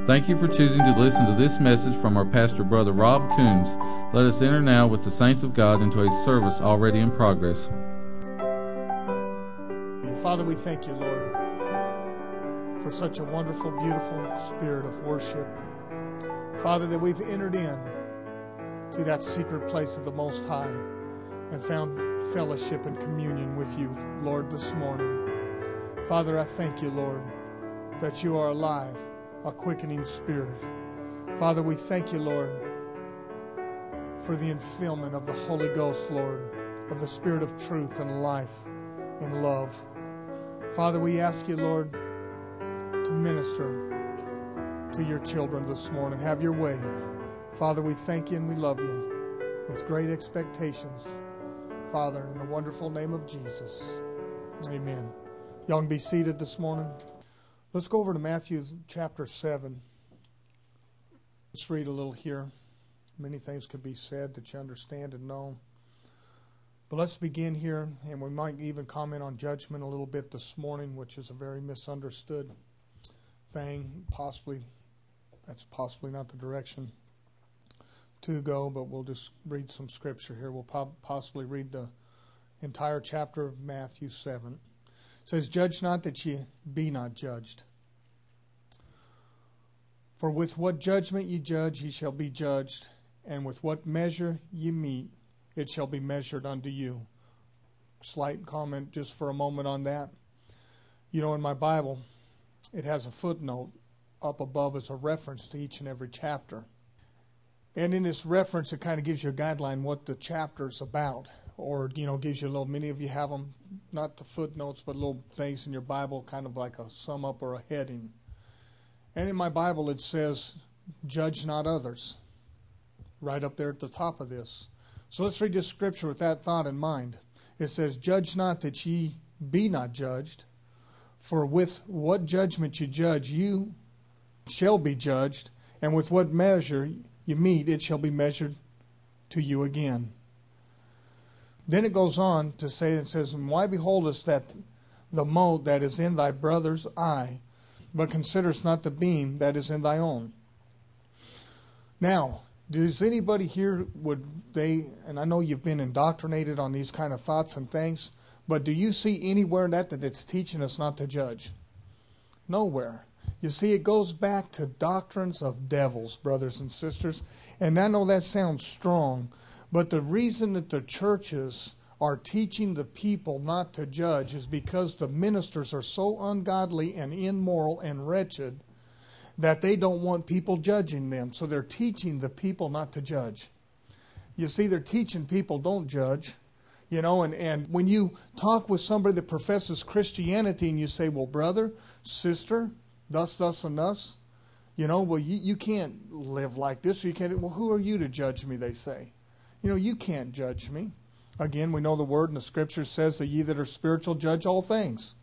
Thank you for choosing to listen to this message from our pastor, Brother Rob Coons. Let us enter now with the saints of God into a service already in progress. Father, we thank you, Lord, for such a wonderful, beautiful spirit of worship. Father, that we've entered in to that secret place of the Most High and found fellowship and communion with you, Lord, this morning. Father, I thank you, Lord, that you are alive, a quickening spirit. Father, we thank you, Lord, for the infillment of the Holy Ghost, Lord, of the Spirit of truth and life and love. Father, we ask you, Lord, to minister to your children this morning. Have your way. Father, we thank you and we love you with great expectations. Father, in the wonderful name of Jesus. Amen. Y'all can be seated this morning. Let's go over to Matthew chapter 7. Let's read a little here. Many things could be said that you understand and know. But let's begin here, and we might even comment on judgment a little bit this morning, which is a very misunderstood thing. That's possibly not the direction to go, but we'll just read some scripture here. We'll possibly read the entire chapter of Matthew 7. It says, "Judge not that ye be not judged. For with what judgment ye judge, ye shall be judged, and with what measure ye mete, it shall be measured unto you." Slight comment just for a moment on that. You know, in my Bible, it has a footnote up above as a reference to each and every chapter. And in this reference, it kind of gives you a guideline what the chapter's about. Or, gives you a little, many of you have them, not the footnotes, but little things in your Bible, kind of like a sum up or a heading. And in my Bible, it says, "Judge not others," right up there at the top of this. So let's read this scripture with that thought in mind. It says, "Judge not that ye be not judged, for with what judgment you judge, you shall be judged, and with what measure you mete, it shall be measured to you again." Then it goes on to say, it says, "And why beholdest that the mote that is in thy brother's eye, but considerest not the beam that is in thy own?" Now, does anybody here, and I know you've been indoctrinated on these kind of thoughts and things, but do you see anywhere in that it's teaching us not to judge? Nowhere. You see, it goes back to doctrines of devils, brothers and sisters. And I know that sounds strong, but the reason that the churches are teaching the people not to judge is because the ministers are so ungodly and immoral and wretched that they don't want people judging them. So they're teaching the people not to judge. You see, they're teaching people don't judge. And when you talk with somebody that professes Christianity and you say, "Well, brother, sister, thus, and thus, you can't live like this, or you can't." "Well, who are you to judge me?" they say. You can't judge me. Again, we know the word in the scripture says that ye that are spiritual judge all things.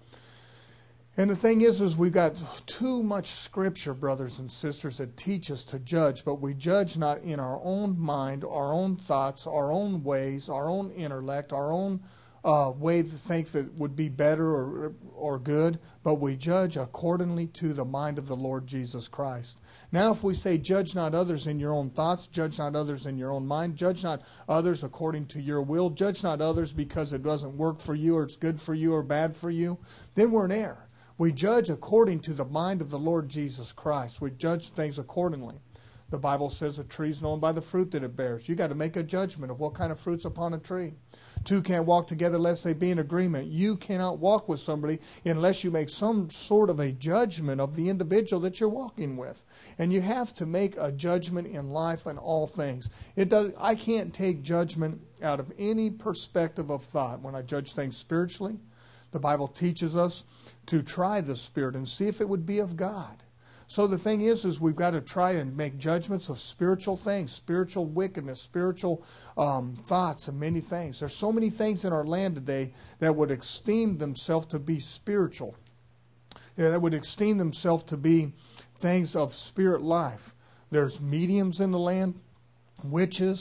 And the thing is we've got too much scripture, brothers and sisters, that teach us to judge, but we judge not in our own mind, our own thoughts, our own ways, our own intellect, our own way to think that would be better or good, but we judge accordingly to the mind of the Lord Jesus Christ. Now, if we say, "Judge not others in your own thoughts, judge not others in your own mind, judge not others according to your will, judge not others because it doesn't work for you or it's good for you or bad for you," then we're in error. We judge according to the mind of the Lord Jesus Christ. We judge things accordingly. The Bible says a tree is known by the fruit that it bears. You got to make a judgment of what kind of fruit's upon a tree. Two can't walk together unless they be in agreement. You cannot walk with somebody unless you make some sort of a judgment of the individual that you're walking with. And you have to make a judgment in life and all things. I can't take judgment out of any perspective of thought. When I judge things spiritually, the Bible teaches us to try the Spirit and see if it would be of God. So the thing is we've got to try and make judgments of spiritual things, spiritual wickedness, spiritual thoughts, and many things. There's so many things in our land today that would esteem themselves to be spiritual. That would esteem themselves to be things of spirit life. There's mediums in the land, witches,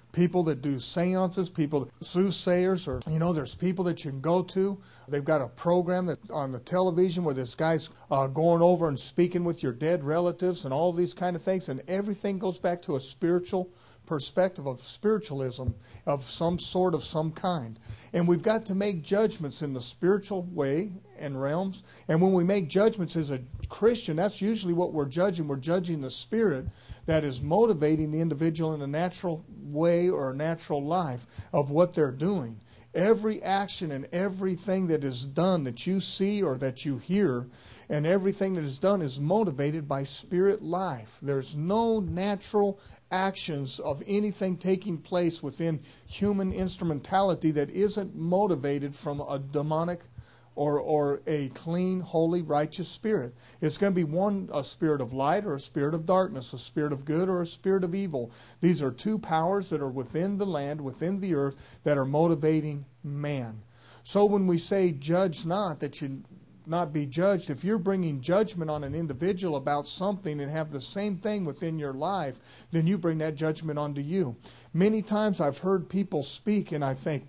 people that do seances, people, soothsayers, or, there's people that you can go to. They've got a program that on the television where this guy's going over and speaking with your dead relatives and all these kind of things, and everything goes back to a spiritual perspective of spiritualism of some sort, of some kind. And we've got to make judgments in the spiritual way and realms. And when we make judgments as a Christian, that's usually what we're judging. We're judging the spirit that is motivating the individual in a natural way or a natural life of what they're doing. Every action and everything that is done that you see or that you hear, and everything that is done is motivated by spirit life. There's no natural actions of anything taking place within human instrumentality that isn't motivated from a demonic or a clean, holy, righteous spirit. It's going to be a spirit of light or a spirit of darkness, a spirit of good or a spirit of evil. These are two powers that are within the land, within the earth, that are motivating man. So when we say judge not, that you not be judged, if you're bringing judgment on an individual about something and have the same thing within your life, then you bring that judgment onto you. Many times I've heard people speak and I think,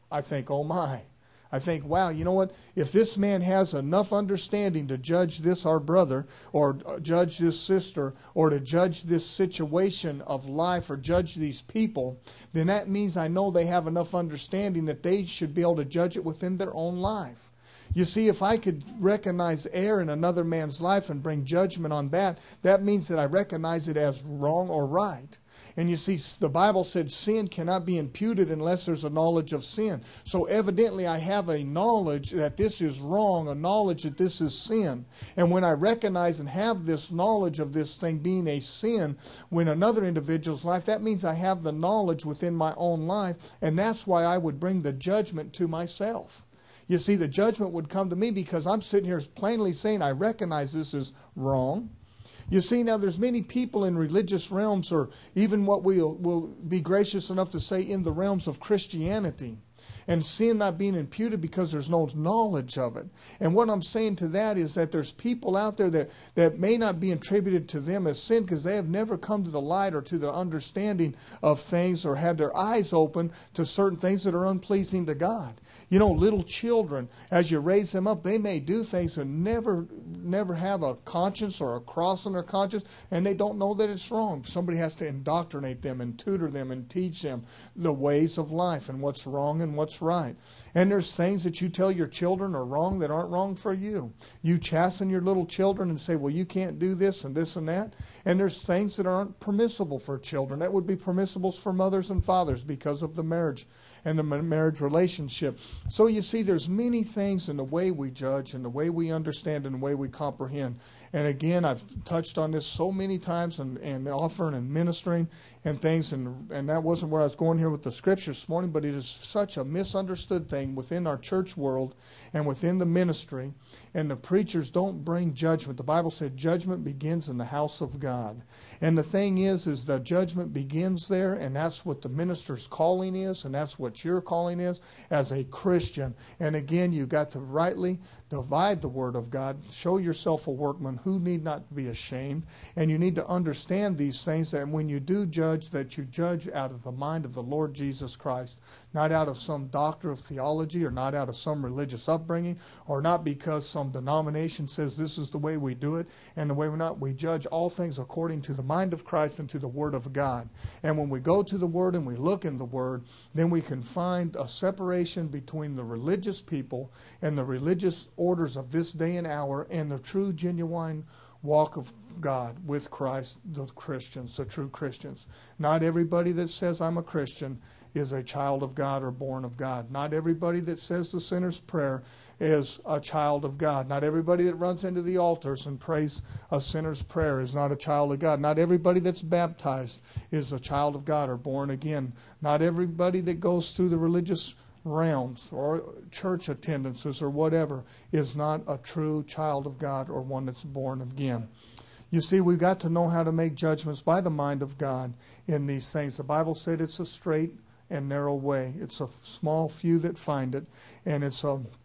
oh my. I think, wow, you know what? If this man has enough understanding to judge this our brother, or judge this sister, or to judge this situation of life, or judge these people, then that means I know they have enough understanding that they should be able to judge it within their own life. You see, if I could recognize error in another man's life and bring judgment on that, that means that I recognize it as wrong or right. And you see, the Bible said sin cannot be imputed unless there's a knowledge of sin. So evidently I have a knowledge that this is wrong, a knowledge that this is sin. And when I recognize and have this knowledge of this thing being a sin when another individual's life, that means I have the knowledge within my own life. And that's why I would bring the judgment to myself. You see, the judgment would come to me because I'm sitting here plainly saying I recognize this is wrong. You see, now there's many people in religious realms, or even what we'll be gracious enough to say in the realms of Christianity, and sin not being imputed because there's no knowledge of it. And what I'm saying to that is that there's people out there that may not be attributed to them as sin because they have never come to the light or to the understanding of things or had their eyes open to certain things that are unpleasing to God. You know, little children, as you raise them up, they may do things and never have a conscience or a cross on their conscience, and they don't know that it's wrong. Somebody has to indoctrinate them and tutor them and teach them the ways of life and what's wrong and what's right. And there's things that you tell your children are wrong that aren't wrong for you. You chasten your little children and say, well, you can't do this and this and that. And there's things that aren't permissible for children. That would be permissible for mothers and fathers because of the marriage and the marriage relationship. So you see, there's many things in the way we judge and the way we understand and the way we comprehend. And again, I've touched on this so many times and offering and ministering and things, and that wasn't where I was going here with the scriptures this morning, but it is such a misunderstood thing within our church world and within the ministry, and the preachers don't bring judgment. The Bible said judgment begins in the house of God. And the thing is the judgment begins there, and that's what the minister's calling is, and that's what your calling is as a Christian. And again, you've got to rightly divide the Word of God. Show yourself a workman who need not be ashamed. And you need to understand these things, that when you do judge, that you judge out of the mind of the Lord Jesus Christ, not out of some doctrine of theology or not out of some religious upbringing or not because some denomination says this is the way we do it and the way we're not. We judge all things according to the mind of Christ and to the Word of God. And when we go to the Word and we look in the Word, then we can find a separation between the religious people and the religious orders of this day and hour and the true, genuine walk of God with Christ, the Christians, the true Christians. Not everybody that says I'm a Christian is a child of God or born of God. Not everybody that says the sinner's prayer is a child of God. Not everybody that runs into the altars and prays a sinner's prayer is not a child of God. Not everybody that's baptized is a child of God or born again. Not everybody that goes through the religious realms or church attendances or whatever is not a true child of God or one that's born again. You see, we've got to know how to make judgments by the mind of God in these things. The Bible said it's a straight and narrow way. It's a small few that find it, and it's a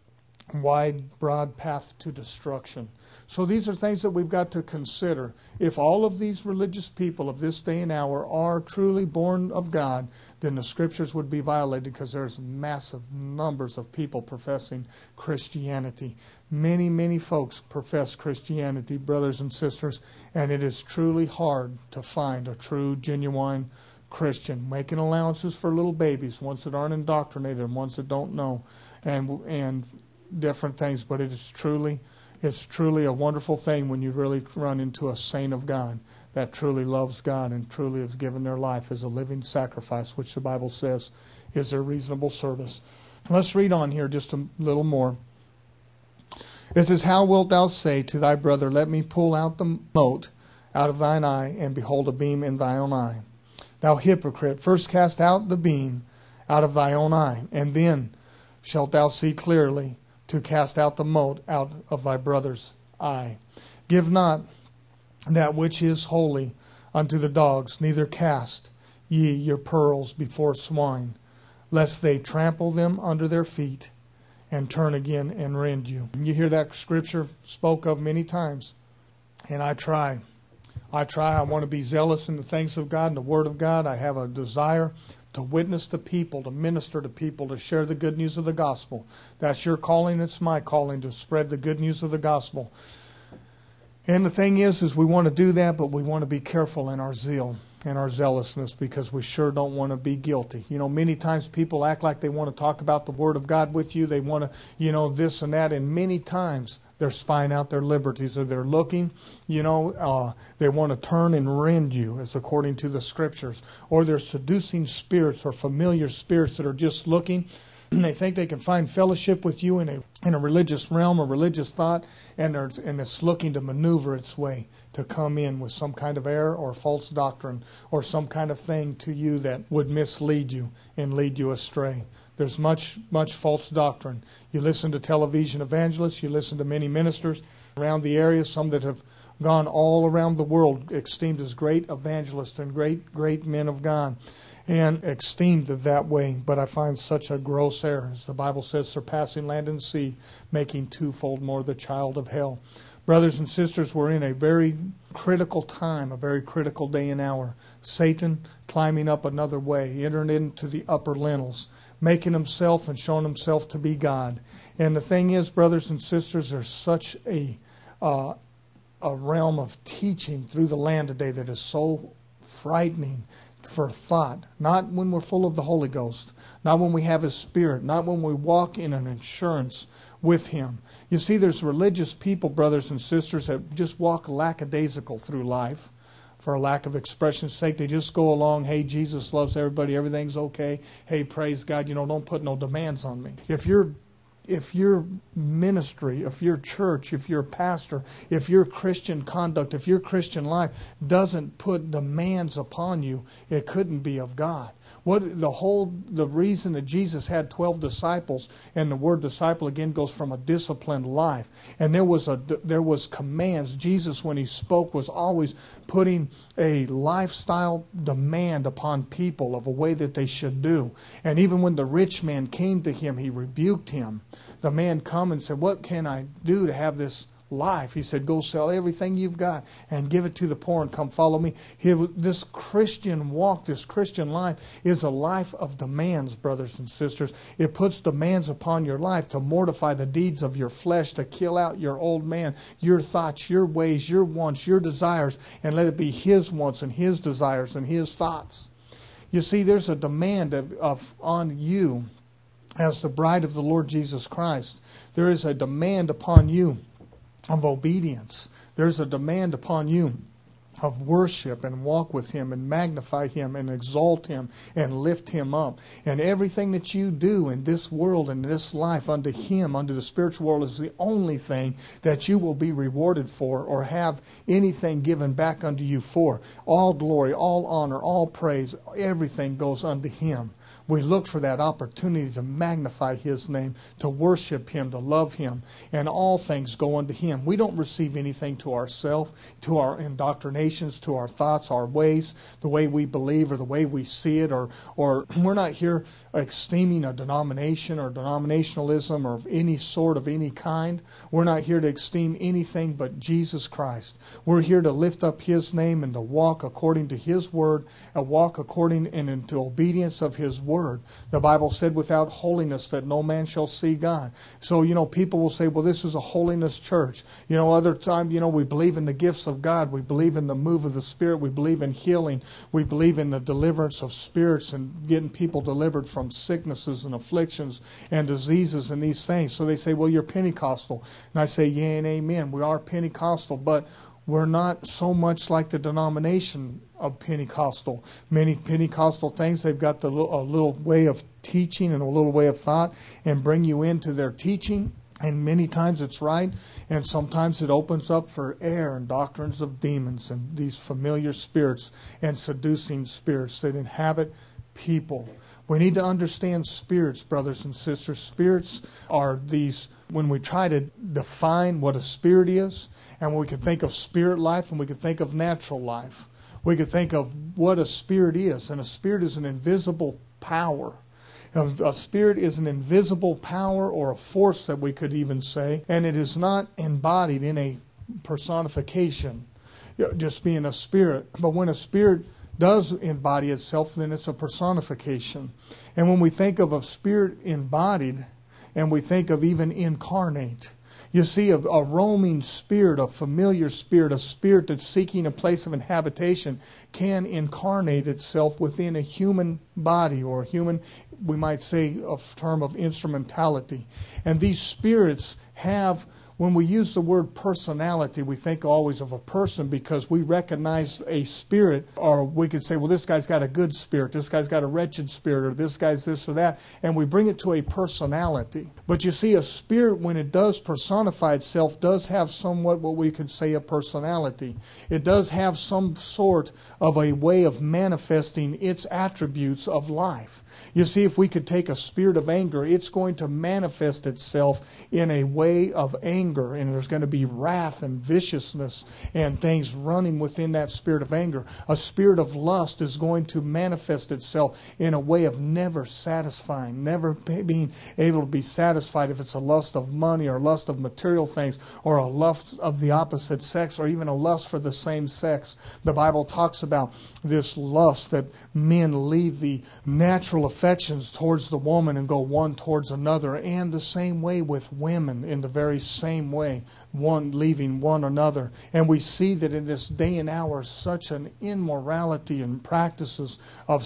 wide, broad path to destruction. So these are things that we've got to consider. If all of these religious people of this day and hour are truly born of God, then the Scriptures would be violated, because there's massive numbers of people professing Christianity. Many, many folks profess Christianity, brothers and sisters, and it is truly hard to find a true, genuine Christian, making allowances for little babies, ones that aren't indoctrinated and ones that don't know, and different things. But it's truly a wonderful thing when you really run into a saint of God that truly loves God and truly has given their life as a living sacrifice, which the Bible says is their reasonable service. Let's read on here just a little more. It says, "How wilt thou say to thy brother, Let me pull out the mote out of thine eye, and behold a beam in thy own eye? Thou hypocrite, first cast out the beam out of thy own eye, and then shalt thou see clearly to cast out the mote out of thy brother's eye. Give not that which is holy unto the dogs, neither cast ye your pearls before swine, lest they trample them under their feet, and turn again and rend you." You hear that scripture spoke of many times, and I try. I want to be zealous in the things of God and the Word of God. I have a desire to witness to people, to minister to people, to share the good news of the gospel. That's your calling. It's my calling to spread the good news of the gospel. And the thing is we want to do that, but we want to be careful in our zeal and our zealousness, because we sure don't want to be guilty. Many times people act like they want to talk about the Word of God with you. They want to, this and that. And many times they're spying out their liberties, or they're looking, they want to turn and rend you, as according to the Scriptures. Or they're seducing spirits or familiar spirits that are just looking, and they think they can find fellowship with you in a religious realm, a religious thought, and it's looking to maneuver its way to come in with some kind of error or false doctrine or some kind of thing to you that would mislead you and lead you astray. There's much false doctrine. You listen to television evangelists, you listen to many ministers around the area, some that have gone all around the world, esteemed as great evangelists and great men of God, and esteemed that way. But I find such a gross error. As the Bible says, surpassing land and sea, making twofold more the child of hell. Brothers and sisters, we're in a very critical time, a very critical day and hour. Satan climbing up another way, entering into the upper lintels, making himself and showing himself to be God. And the thing is, brothers and sisters, there's such a realm of teaching through the land today that is so frightening for thought. Not when we're full of the Holy Ghost, not when we have His Spirit, not when we walk in an assurance with Him. You see, there's religious people, brothers and sisters, that just walk lackadaisical through life. For a lack of expression's sake, they just go along, hey, Jesus loves everybody, everything's okay. Hey, praise God, don't put no demands on me. If your ministry, if your church, if your pastor, if your Christian conduct, if your Christian life doesn't put demands upon you, it couldn't be of God. The reason that Jesus had 12 disciples, and the word disciple again goes from a disciplined life, and there was commands. Jesus, when He spoke, was always putting a lifestyle demand upon people of a way that they should do. And even when the rich man came to Him, He rebuked him. The man come and said, "What can I do to have this life?" He said, "Go sell everything you've got and give it to the poor and come follow me." This Christian walk, this Christian life is a life of demands, brothers and sisters. It puts demands upon your life to mortify the deeds of your flesh, to kill out your old man, your thoughts, your ways, your wants, your desires, and let it be His wants and His desires and His thoughts. You see, there's a demand on you as the bride of the Lord Jesus Christ. There is a demand upon you of obedience. There's a demand upon you of worship and walk with Him and magnify Him and exalt Him and lift Him up. And everything that you do in this world and this life unto Him, unto the spiritual world, is the only thing that you will be rewarded for or have anything given back unto you for. All glory, all honor, all praise, everything goes unto Him. We look for that opportunity to magnify His name, to worship Him, to love Him, and all things go unto Him. We don't receive anything to ourselves, to our indoctrinations, to our thoughts, our ways, the way we believe or the way we see it, or we're not here esteeming a denomination or denominationalism or any sort of any kind. We're not here to esteem anything but Jesus Christ. We're here to lift up His name and to walk according to His Word, and walk according and into obedience of His Word. The Bible said, without holiness that no man shall see God. So, people will say, well, this is a holiness church. Other time, we believe in the gifts of God. We believe in the move of the Spirit. We believe in healing. We believe in the deliverance of spirits and getting people delivered from sicknesses and afflictions and diseases and these things. So they say, well, you're Pentecostal. And I say, yeah and amen. We are Pentecostal, but we're not so much like the denomination of Pentecostal. Many Pentecostal things, they've got a little way of teaching and a little way of thought and bring you into their teaching. And many times it's right, and sometimes it opens up for error and doctrines of demons and these familiar spirits and seducing spirits that inhabit people. We need to understand spirits, brothers and sisters. Spirits are these, when we try to define what a spirit is, and we can think of spirit life and we can think of natural life. We can think of what a spirit is, and a spirit is an invisible power. A spirit is an invisible power or a force that we could even say, and it is not embodied in a personification, just being a spirit. But when a spirit does embody itself, then it's a personification. And when we think of a spirit embodied, and we think of even incarnate, you see, a roaming spirit, a familiar spirit, a spirit that's seeking a place of inhabitation can incarnate itself within a human body, or a human, we might say, a term of instrumentality. And these spirits have, when we use the word personality, we think always of a person because we recognize a spirit, or we could say, well, this guy's got a good spirit, this guy's got a wretched spirit, or this guy's this or that, and we bring it to a personality. But you see, a spirit, when it does personify itself, does have somewhat what we could say a personality. It does have some sort of a way of manifesting its attributes of life. You see, if we could take a spirit of anger, it's going to manifest itself in a way of anger, and there's going to be wrath and viciousness and things running within that spirit of anger. A spirit of lust is going to manifest itself in a way of never satisfying, never being able to be satisfied, if it's a lust of money or lust of material things or a lust of the opposite sex or even a lust for the same sex. The Bible talks about this lust that men leave the natural affections towards the woman and go one towards another, and the same way with women, in the very same way, one leaving one another. And we see that in this day and hour such an immorality and practices of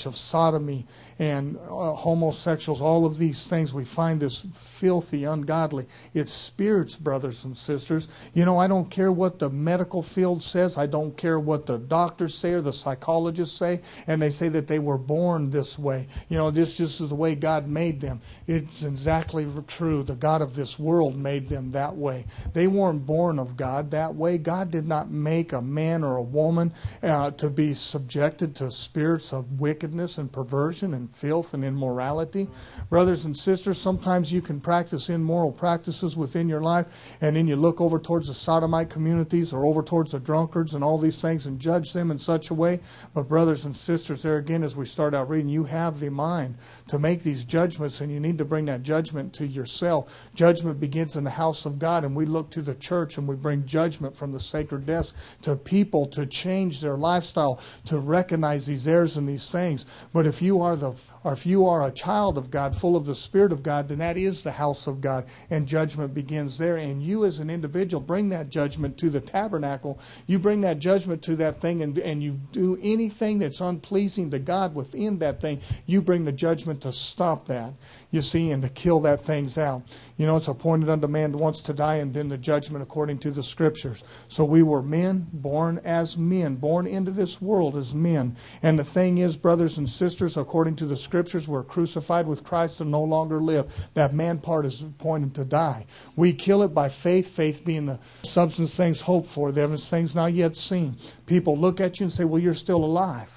sodomy and homosexuals, all of these things, we find this filthy, ungodly. It's spirits, brothers and sisters. I don't care what the medical field says. I don't care what the doctors say or the psychologists say, and they say that they were born this way. This just is the way God made them. It's exactly true. The God of this world made them that way. They weren't born of God that way. God did not make a man or a woman to be subjected to spirits of wickedness and perversion and filth and immorality. Brothers and sisters, sometimes you can practice immoral practices within your life, and then you look over towards the sodomite communities or over towards the drunkards and all these things and judge them in such a way. But brothers and sisters, there again, as we start out reading, you have the mind to make these judgments, and you need to bring that judgment to yourself. Judgment begins in the house of God, and we look to the church and we bring judgment from the sacred desk to people to change their lifestyle, to recognize these errors and these things. But if you are a child of God, full of the Spirit of God, then that is the house of God, and judgment begins there. And you as an individual bring that judgment to the tabernacle. You bring that judgment to that thing, and you do anything that's unpleasing to God within that thing. You bring the judgment to stop that, you see, and to kill that things out. It's appointed unto man once to die, and then the judgment according to the Scriptures. So we were men, born as men, born into this world as men. And the thing is, brothers and sisters, according to the Scriptures, we're crucified with Christ and no longer live. That man part is appointed to die. We kill it by faith, faith being the substance things hoped for, the evidence things not yet seen. People look at you and say, well, you're still alive.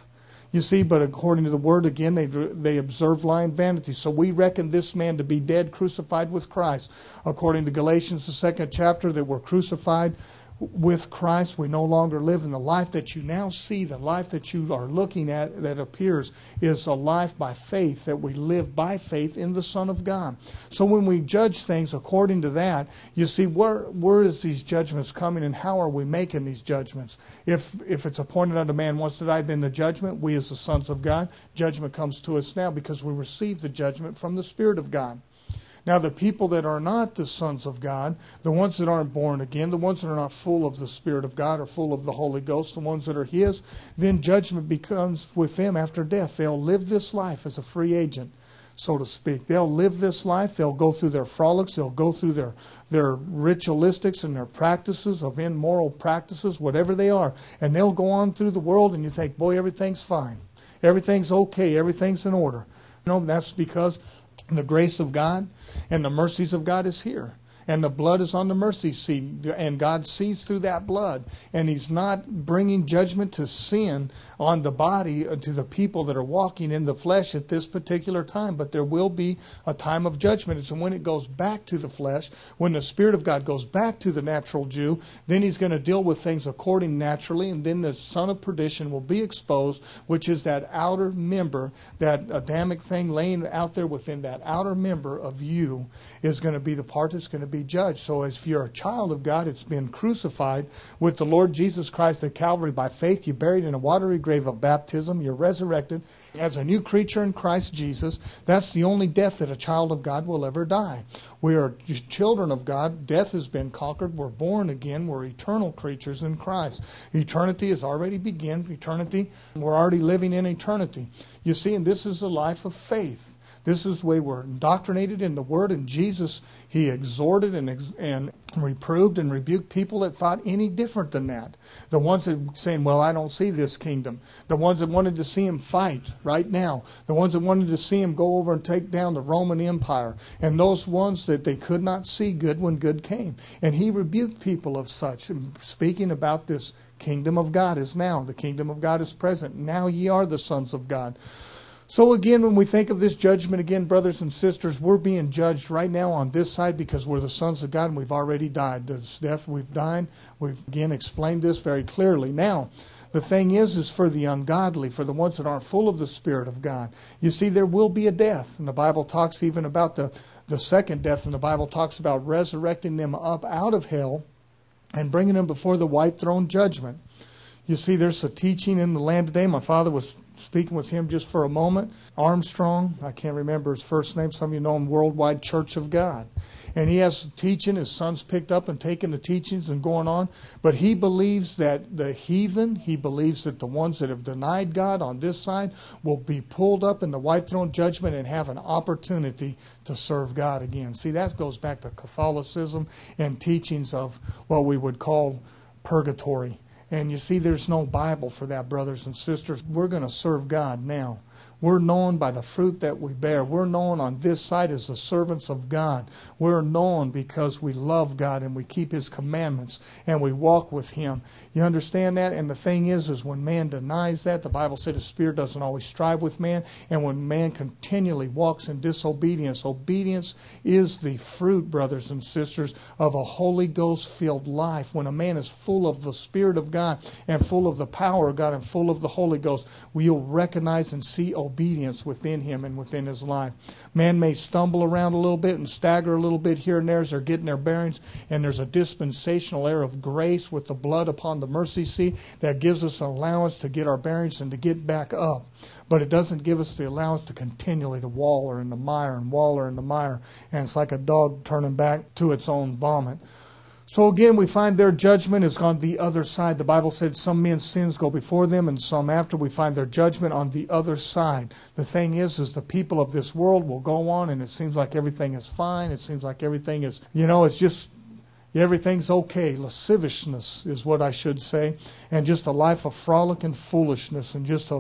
You see, but according to the Word, again, they observe lying vanity. So we reckon this man to be dead, crucified with Christ. According to Galatians, the 2nd chapter, that we're crucified with Christ. We no longer live in the life that you now see, the life that you are looking at that appears is a life by faith, that we live by faith in the Son of God. So when we judge things according to that, you see where is these judgments coming and how are we making these judgments? If it's appointed unto man once to die, then the judgment, we as the sons of God, judgment comes to us now because we receive the judgment from the Spirit of God. Now, the people that are not the sons of God, the ones that aren't born again, the ones that are not full of the Spirit of God or full of the Holy Ghost, the ones that are His, then judgment becomes with them after death. They'll live this life as a free agent, so to speak. They'll live this life. They'll go through their frolics. They'll go through their ritualistics and their practices of immoral practices, whatever they are. And they'll go on through the world and you think, boy, everything's fine. Everything's okay. Everything's in order. That's because the grace of God and the mercies of God is here. And the blood is on the mercy seat. And God sees through that blood. And He's not bringing judgment to sin on the body, to the people that are walking in the flesh at this particular time. But there will be a time of judgment. So when it goes back to the flesh, when the Spirit of God goes back to the natural Jew, then He's going to deal with things according naturally. And then the son of perdition will be exposed, which is that outer member, that Adamic thing laying out there within that outer member of you is going to be the part that's going to be judged. So if you're a child of God, it's been crucified with the Lord Jesus Christ at Calvary by faith. You're buried in a watery grave of baptism. You're resurrected as a new creature in Christ Jesus. That's the only death that a child of God will ever die. We are children of God. Death has been conquered. We're born again. We're eternal creatures in Christ. Eternity has already begun. Eternity, we're already living in eternity. You see, and this is a life of faith. This is the way we're indoctrinated in the Word. And Jesus, He exhorted and reproved and rebuked people that thought any different than that. The ones that were saying, well, I don't see this kingdom. The ones that wanted to see Him fight right now. The ones that wanted to see Him go over and take down the Roman Empire. And those ones that they could not see good when good came. And He rebuked people of such. And speaking about this kingdom of God is now. The kingdom of God is present. Now ye are the sons of God. So again, when we think of this judgment, again, brothers and sisters, we're being judged right now on this side because we're the sons of God and we've already died. This death we've died. We've again explained this very clearly. Now, the thing is for the ungodly, for the ones that aren't full of the Spirit of God. You see, there will be a death. And the Bible talks even about the second death. And the Bible talks about resurrecting them up out of hell and bringing them before the white throne judgment. You see, there's a teaching in the land today. My father was speaking with him just for a moment. Armstrong, I can't remember his first name. Some of you know him, Worldwide Church of God. And he has teaching. His son's picked up and taken the teachings and going on. But he believes that the heathen, he believes that the ones that have denied God on this side will be pulled up in the white throne judgment and have an opportunity to serve God again. See, that goes back to Catholicism and teachings of what we would call purgatory. And you see, there's no Bible for that, brothers and sisters. We're going to serve God now. We're known by the fruit that we bear. We're known on this side as the servants of God. We're known because we love God and we keep His commandments and we walk with Him. You understand that? And the thing is when man denies that, the Bible said the Spirit doesn't always strive with man. And when man continually walks in disobedience, obedience is the fruit, brothers and sisters, of a Holy Ghost-filled life. When a man is full of the Spirit of God and full of the power of God and full of the Holy Ghost, we'll recognize and see obedience within him and within his life. Man may stumble around a little bit and stagger a little bit here and there as they're getting their bearings, and there's a dispensational air of grace with the blood upon the mercy seat that gives us an allowance to get our bearings and to get back up. But it doesn't give us the allowance to continually to waller in the mire and waller in the mire, and it's like a dog turning back to its own vomit. So again, we find their judgment is on the other side. The Bible said some men's sins go before them and some after. We find their judgment on the other side. The thing is the people of this world will go on and it seems like everything is fine. It seems like everything is, it's just, everything's okay. Lasciviousness is what I should say. And just a life of frolic and foolishness and just a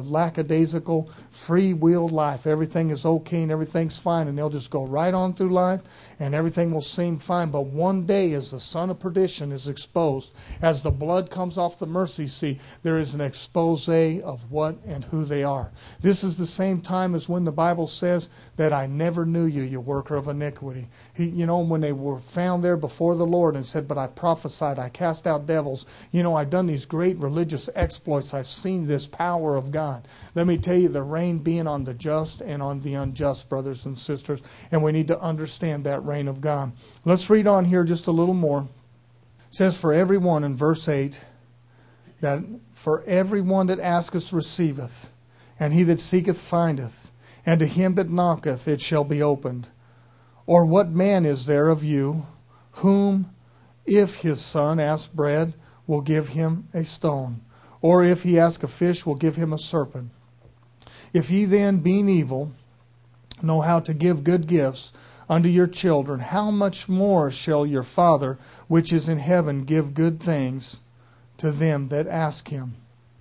lackadaisical, free-willed life. Everything is okay and everything's fine. And they'll just go right on through life and everything will seem fine. But one day, as the son of perdition is exposed, as the blood comes off the mercy seat, there is an expose of what and who they are. This is the same time as when the Bible says that I never knew you, you worker of iniquity. When they were found there before the Lord and said, but I prophesied, I cast out devils. I've done these great religious exploits. I've seen this power of God. Let me tell you, the rain being on the just and on the unjust, brothers and sisters. And we need to understand that reign of God. Let's read on here just a little more. It says, for everyone in verse 8, that for everyone that asketh receiveth, and he that seeketh findeth, and to him that knocketh it shall be opened. Or what man is there of you, whom, if his son ask bread, will give him a stone? Or if he ask a fish, will give him a serpent? If ye then, being evil, know how to give good gifts unto your children, how much more shall your Father which is in heaven give good things to them that ask him?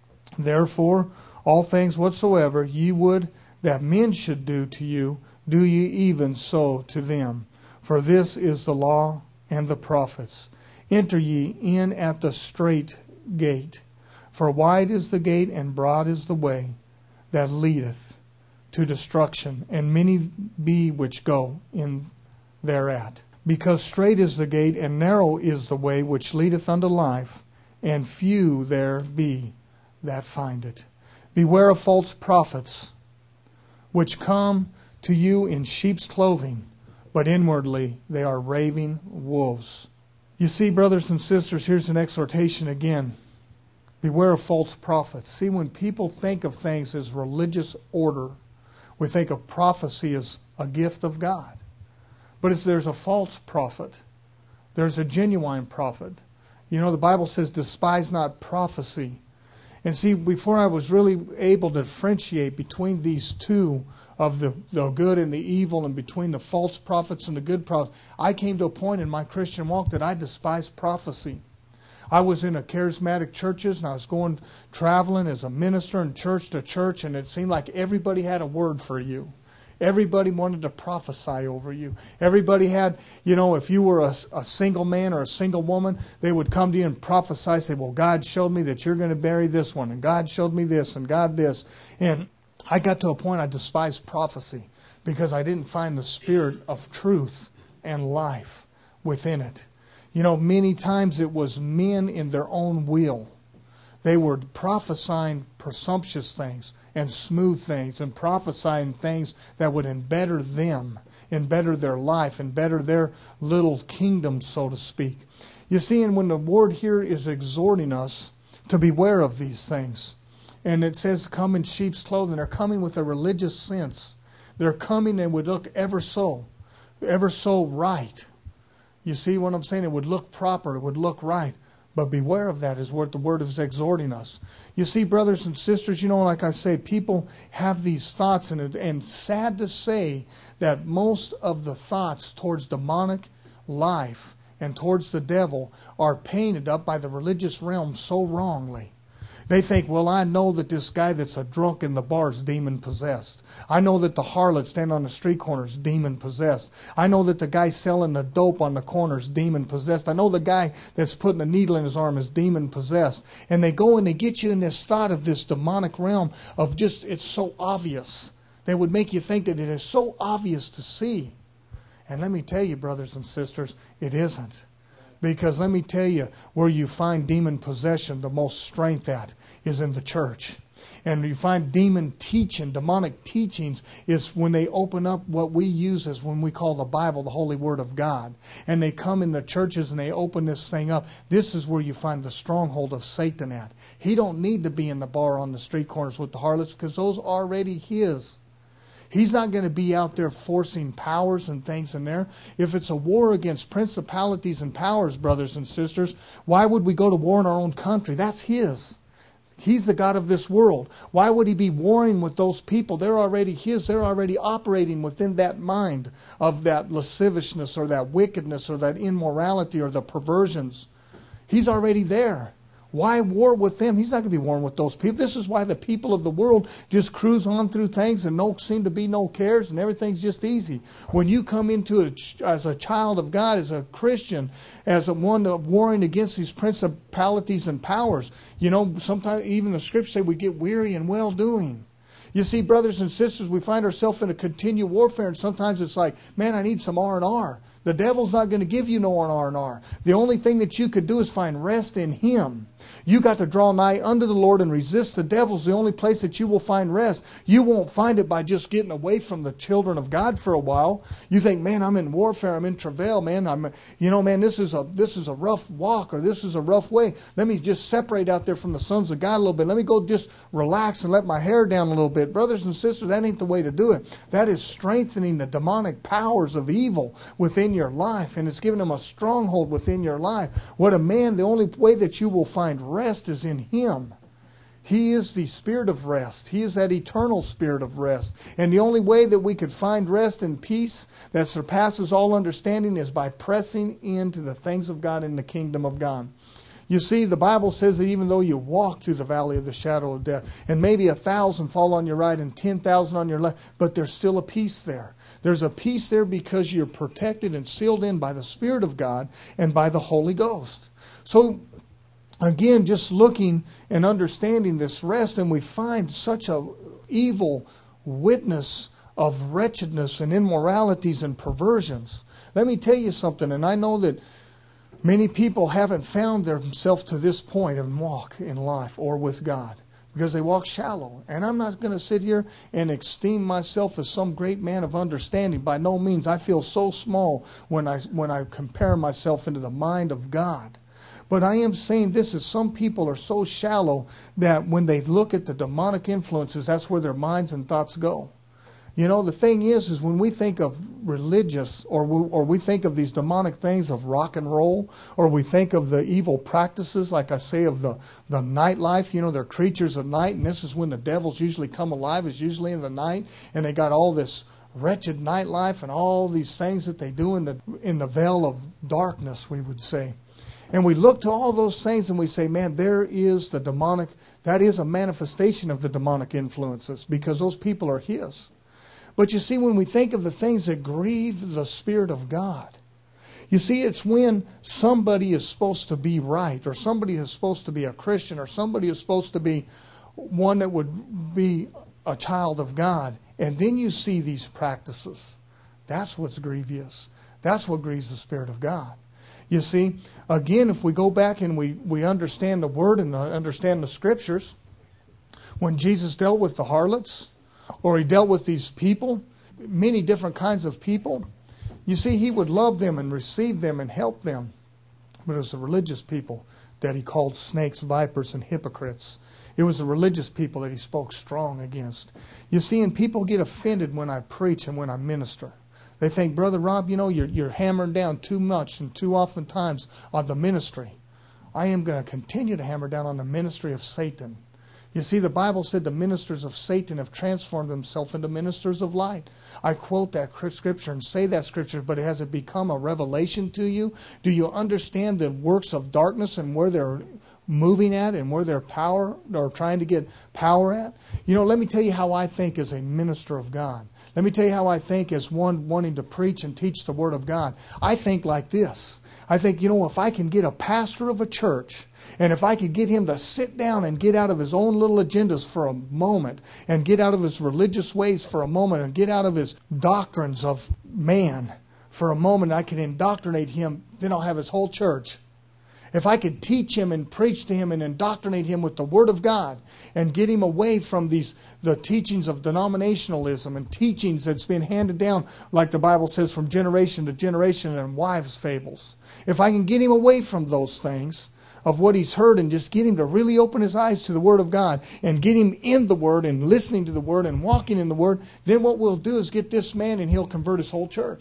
Therefore, all things whatsoever ye would that men should do to you, do ye even so to them. For this is the law and the prophets. Enter ye in at the strait gate. For wide is the gate, and broad is the way that leadeth to destruction, and many be which go in thereat. Because strait is the gate, and narrow is the way which leadeth unto life, and few there be that find it. Beware of false prophets, which come to you in sheep's clothing, but inwardly they are raving wolves. You see, brothers and sisters, here's an exhortation again. Beware of false prophets. See, when people think of things as religious order, we think of prophecy as a gift of God. But there's a false prophet. There's a genuine prophet. The Bible says, despise not prophecy. And see, before I was really able to differentiate between these two, of the good and the evil, and between the false prophets and the good prophets, I came to a point in my Christian walk that I despised prophecy. I was in a charismatic churches, and I was going traveling as a minister in church to church, and it seemed like everybody had a word for you. Everybody wanted to prophesy over you. Everybody had, if you were a single man or a single woman, they would come to you and prophesy, say, well, God showed me that you're going to marry this one, and God showed me this, and God this. And I got to a point I despised prophecy because I didn't find the spirit of truth and life within it. Many times it was men in their own will. They were prophesying presumptuous things and smooth things, and prophesying things that would embetter them, embetter their life, embetter their little kingdom, so to speak. You see, and when the word here is exhorting us to beware of these things, and it says come in sheep's clothing, they're coming with a religious sense. They're coming and would look ever so right. You see what I'm saying? It would look proper. It would look right. But beware of that is what the Word is exhorting us. You see, brothers and sisters, like I say, people have these thoughts, and sad to say that most of the thoughts towards demonic life and towards the devil are painted up by the religious realm so wrongly. They think, well, I know that this guy that's a drunk in the bar is demon-possessed. I know that the harlot standing on the street corner is demon-possessed. I know that the guy selling the dope on the corner is demon-possessed. I know the guy that's putting a needle in his arm is demon-possessed. And they go and they get you in this thought of this demonic realm of just, it's so obvious. They would make you think that it is so obvious to see. And let me tell you, brothers and sisters, it isn't. Because let me tell you, where you find demon possession, the most strength at is in the church. And you find demon teaching, demonic teachings, is when they open up what we use as when we call the Bible, the Holy Word of God. And they come in the churches and they open this thing up. This is where you find the stronghold of Satan at. He don't need to be in the bar on the street corners with the harlots because those are already his. He's not going to be out there forcing powers and things in there. If it's a war against principalities and powers, brothers and sisters, why would we go to war in our own country? That's his. He's the God of this world. Why would he be warring with those people? They're already his. They're already operating within that mind of that lasciviousness or that wickedness or that immorality or the perversions. He's already there. Why war with them? He's not going to be warring with those people. This is why the people of the world just cruise on through things and seem to be no cares and everything's just easy. When you come into it as a child of God, as a Christian, as a one warring against these principalities and powers, sometimes even the Scriptures say we get weary in well-doing. You see, brothers and sisters, we find ourselves in a continual warfare, and sometimes it's like, man, I need some R&R. The devil's not going to give you no R&R. The only thing that you could do is find rest in Him. You got to draw nigh unto the Lord and resist the devil's the only place that you will find rest. You won't find it by just getting away from the children of God for a while. You think, man, I'm in warfare, I'm in travail, man. This is a rough walk, or this is a rough way. Let me just separate out there from the sons of God a little bit. Let me go just relax and let my hair down a little bit. Brothers and sisters, that ain't the way to do it. That is strengthening the demonic powers of evil within your life, and it's giving them a stronghold within your life. The only way that you will find rest is in Him. He is the Spirit of rest. He is that eternal Spirit of rest. And the only way that we could find rest and peace that surpasses all understanding is by pressing into the things of God in the kingdom of God. You see, the Bible says that even though you walk through the valley of the shadow of death, and maybe 1,000 fall on your right and 10,000 on your left, but there's still a peace there. There's a peace there because you're protected and sealed in by the Spirit of God and by the Holy Ghost. So, again, just looking and understanding this rest, and we find such a evil witness of wretchedness and immoralities and perversions. Let me tell you something, and I know that many people haven't found themselves to this point of walk in life or with God because they walk shallow. And I'm not going to sit here and esteem myself as some great man of understanding. By no means. I feel so small when I compare myself into the mind of God. But I am saying this is some people are so shallow that when they look at the demonic influences, that's where their minds and thoughts go. The thing is when we think of religious, or we think of these demonic things of rock and roll, or we think of the evil practices, like I say, of the nightlife, they're creatures of night, and this is when the devils usually come alive, is usually in the night, and they got all this wretched nightlife and all these things that they do in the veil of darkness, we would say. And we look to all those things and we say, man, there is the demonic, that is a manifestation of the demonic influences, because those people are His. But you see, when we think of the things that grieve the Spirit of God, you see, it's when somebody is supposed to be right, or somebody is supposed to be a Christian, or somebody is supposed to be one that would be a child of God, and then you see these practices. That's what's grievous. That's what grieves the Spirit of God. You see, again, if we go back and we understand the Word and understand the Scriptures, when Jesus dealt with the harlots, or He dealt with these people, many different kinds of people, you see, He would love them and receive them and help them. But it was the religious people that He called snakes, vipers, and hypocrites. It was the religious people that He spoke strong against. You see, and people get offended when I preach and when I minister. They think, Brother Rob, you're hammering down too much and too often times on the ministry. I am going to continue to hammer down on the ministry of Satan. You see, the Bible said the ministers of Satan have transformed themselves into ministers of light. I quote that scripture and say that scripture, but has it become a revelation to you? Do you understand the works of darkness and where they're moving at and where their power, or trying to get power at? Let me tell you how I think as a minister of God. Let me tell you how I think as one wanting to preach and teach the Word of God. I think like this. I think, if I can get a pastor of a church, and if I could get him to sit down and get out of his own little agendas for a moment, and get out of his religious ways for a moment, and get out of his doctrines of man for a moment, I can indoctrinate him, then I'll have his whole church. If I could teach him and preach to him and indoctrinate him with the Word of God and get him away from the teachings of denominationalism and teachings that's been handed down, like the Bible says, from generation to generation, and wives' fables. If I can get him away from those things of what he's heard and just get him to really open his eyes to the Word of God and get him in the Word and listening to the Word and walking in the Word, then what we'll do is get this man and he'll convert his whole church.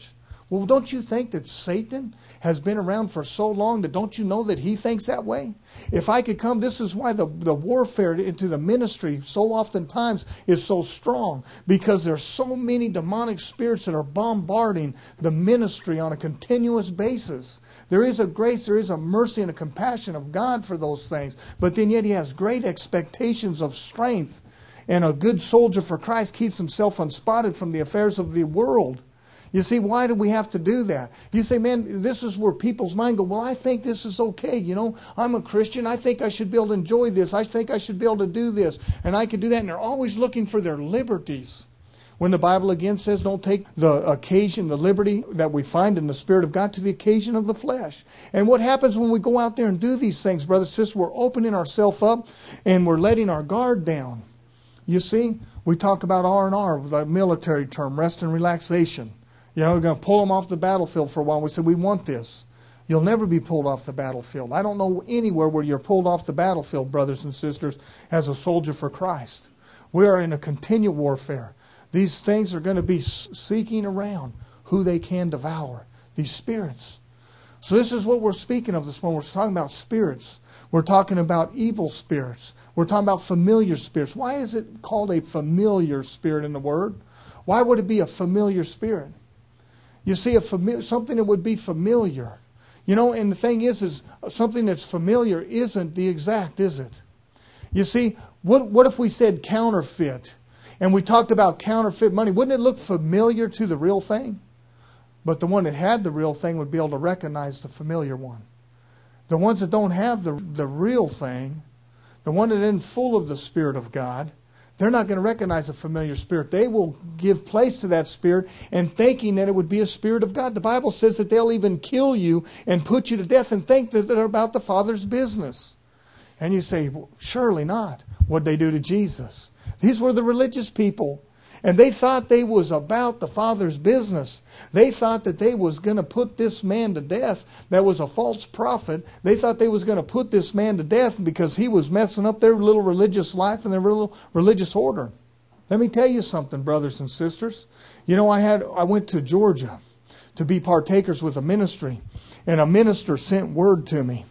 Well, don't you think that Satan has been around for so long that don't you know that he thinks that way? If I could come, this is why the warfare into the ministry so oftentimes is so strong, because there's so many demonic spirits that are bombarding the ministry on a continuous basis. There is a grace, there is a mercy and a compassion of God for those things, but then yet he has great expectations of strength, and a good soldier for Christ keeps himself unspotted from the affairs of the world. You see, why do we have to do that? You say, man, this is where people's mind go, well, I think this is okay. You know, I'm a Christian. I think I should be able to enjoy this. I think I should be able to do this. And I could do that. And they're always looking for their liberties. When the Bible again says, don't take the occasion, the liberty that we find in the Spirit of God to the occasion of the flesh. And what happens when we go out there and do these things, brothers and sisters? We're opening ourselves up and we're letting our guard down. You see, we talk about R&R, the military term, rest and relaxation. You know, we're going to pull them off the battlefield for a while. We said, we want this. You'll never be pulled off the battlefield. I don't know anywhere where you're pulled off the battlefield, brothers and sisters, as a soldier for Christ. We are in a continual warfare. These things are going to be seeking around who they can devour, these spirits. So this is what we're speaking of this morning. We're talking about spirits. We're talking about evil spirits. We're talking about familiar spirits. Why is it called a familiar spirit in the Word? Why would it be a familiar spirit? You see, something that would be familiar. You know, and the thing is something that's familiar isn't the exact, is it? You see, what if we said counterfeit? And we talked about counterfeit money. Wouldn't it look familiar to the real thing? But the one that had the real thing would be able to recognize the familiar one. The ones that don't have the real thing, the one that isn't full of the Spirit of God, they're not going to recognize a familiar spirit. They will give place to that spirit and thinking that it would be a spirit of God. The Bible says that they'll even kill you and put you to death and think that they're about the Father's business. And you say, well, surely not. What'd they do to Jesus? These were the religious people. And they thought they was about the Father's business. They thought that they was going to put this man to death that was a false prophet. They thought they was going to put this man to death because he was messing up their little religious life and their little religious order. Let me tell you something, brothers and sisters. You know, I went to Georgia to be partakers with a ministry. And a minister sent word to me.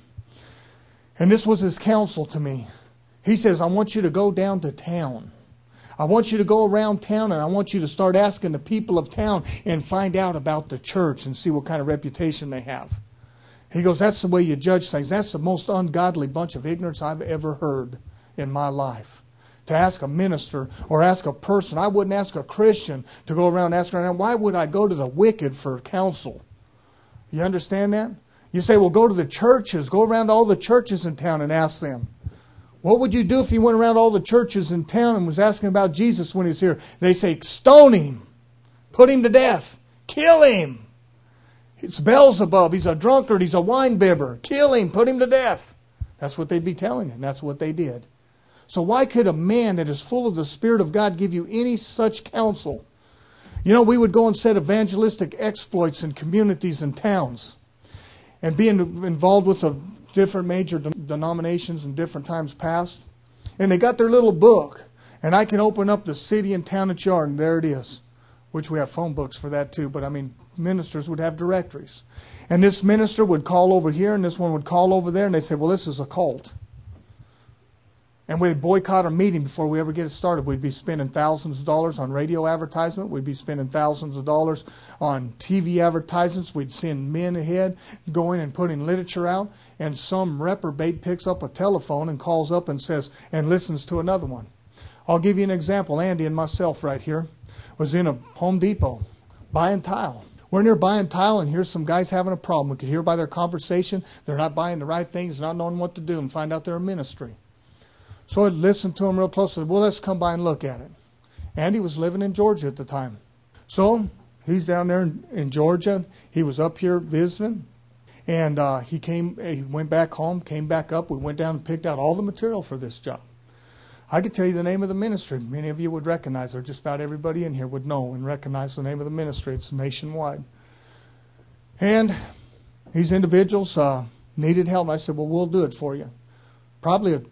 And this was his counsel to me. He says, I want you to go down to town. I want you to go around town and I want you to start asking the people of town and find out about the church and see what kind of reputation they have. He goes, that's the way you judge things. That's the most ungodly bunch of ignorance I've ever heard in my life. To ask a minister or ask a person. I wouldn't ask a Christian to go around asking, why would I go to the wicked for counsel? You understand that? You say, well, go to the churches. Go around to all the churches in town and ask them. What would you do if you went around all the churches in town and was asking about Jesus when He's here? They say, stone Him. Put Him to death. Kill Him. It's Beelzebub. He's a drunkard. He's a wine-bibber. Kill Him. Put Him to death. That's what they'd be telling you. And that's what they did. So why could a man that is full of the Spirit of God give you any such counsel? You know, we would go and set evangelistic exploits in communities and towns. And being involved with the different major denominations in different times past. And they got their little book. And I can open up the city and town at yard, and there it is. Which we have phone books for that too. But I mean, ministers would have directories. And this minister would call over here, and this one would call over there, and they say, well, this is a cult. And we'd boycott our meeting before we ever get it started. We'd be spending thousands of dollars on radio advertisement. We'd be spending thousands of dollars on TV advertisements. We'd send men ahead going and putting literature out. And some reprobate picks up a telephone and calls up and says, and listens to another one. I'll give you an example. Andy and myself right here was in a Home Depot buying tile. We're in there buying tile, and here's some guys having a problem. We could hear by their conversation they're not buying the right things, not knowing what to do, and find out they're a ministry. So I listened to them real closely. Well, let's come by and look at it. Andy was living in Georgia at the time. So he's down there in Georgia. He was up here visiting. And he went back home, came back up. We went down and picked out all the material for this job. I could tell you the name of the ministry. Many of you would recognize it, or just about everybody in here would know and recognize the name of the ministry. It's nationwide. And these individuals needed help. And I said, well, we'll do it for you. Probably a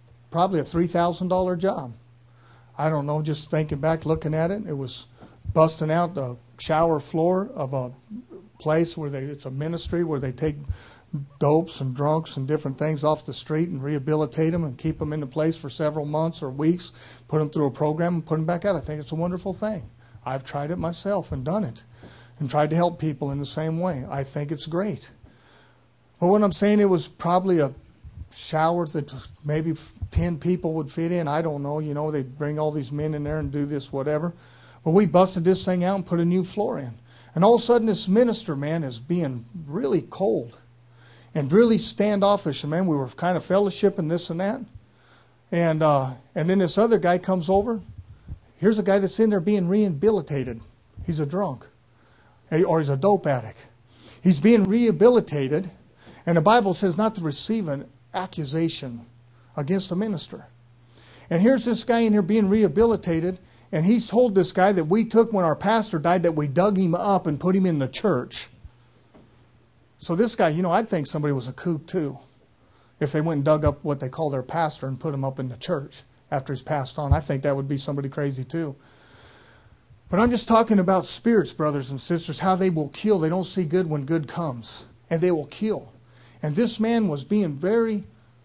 $3,000 job. I don't know, just thinking back, looking at it, it was busting out the shower floor of a place where it's a ministry where they take dopes and drunks and different things off the street and rehabilitate them and keep them in the place for several months or weeks, put them through a program and put them back out. I think it's a wonderful thing. I've tried it myself and done it and tried to help people in the same way. I think it's great. But what I'm saying, it was probably a shower that maybe 10 people would fit in. I don't know. They'd bring all these men in there and do this, whatever. But we busted this thing out and put a new floor in. And all of a sudden this minister, man, is being really cold and really standoffish. And, man, we were kind of fellowshipping this and that. And then this other guy comes over. Here's a guy that's in there being rehabilitated. He's a drunk. Or he's a dope addict. He's being rehabilitated. And the Bible says not to receive an accusation against a minister. And here's this guy in here being rehabilitated. And he's told this guy that we took when our pastor died, that we dug him up and put him in the church. So this guy, I'd think somebody was a kook too, if they went and dug up what they call their pastor and put him up in the church after he's passed on. I think that would be somebody crazy too. But I'm just talking about spirits, brothers and sisters, how they will kill. They don't see good when good comes. And they will kill. And this man was being very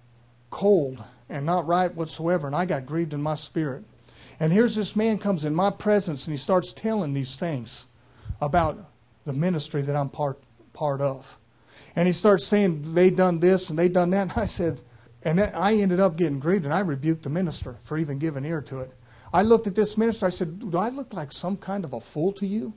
cold and not right whatsoever. And I got grieved in my spirit. And here's this man comes in my presence and he starts telling these things about the ministry that I'm part of. And he starts saying they done this and they done that. And I said, and then I ended up getting grieved and I rebuked the minister for even giving ear to it. I looked at this minister. I said, do I look like some kind of a fool to you?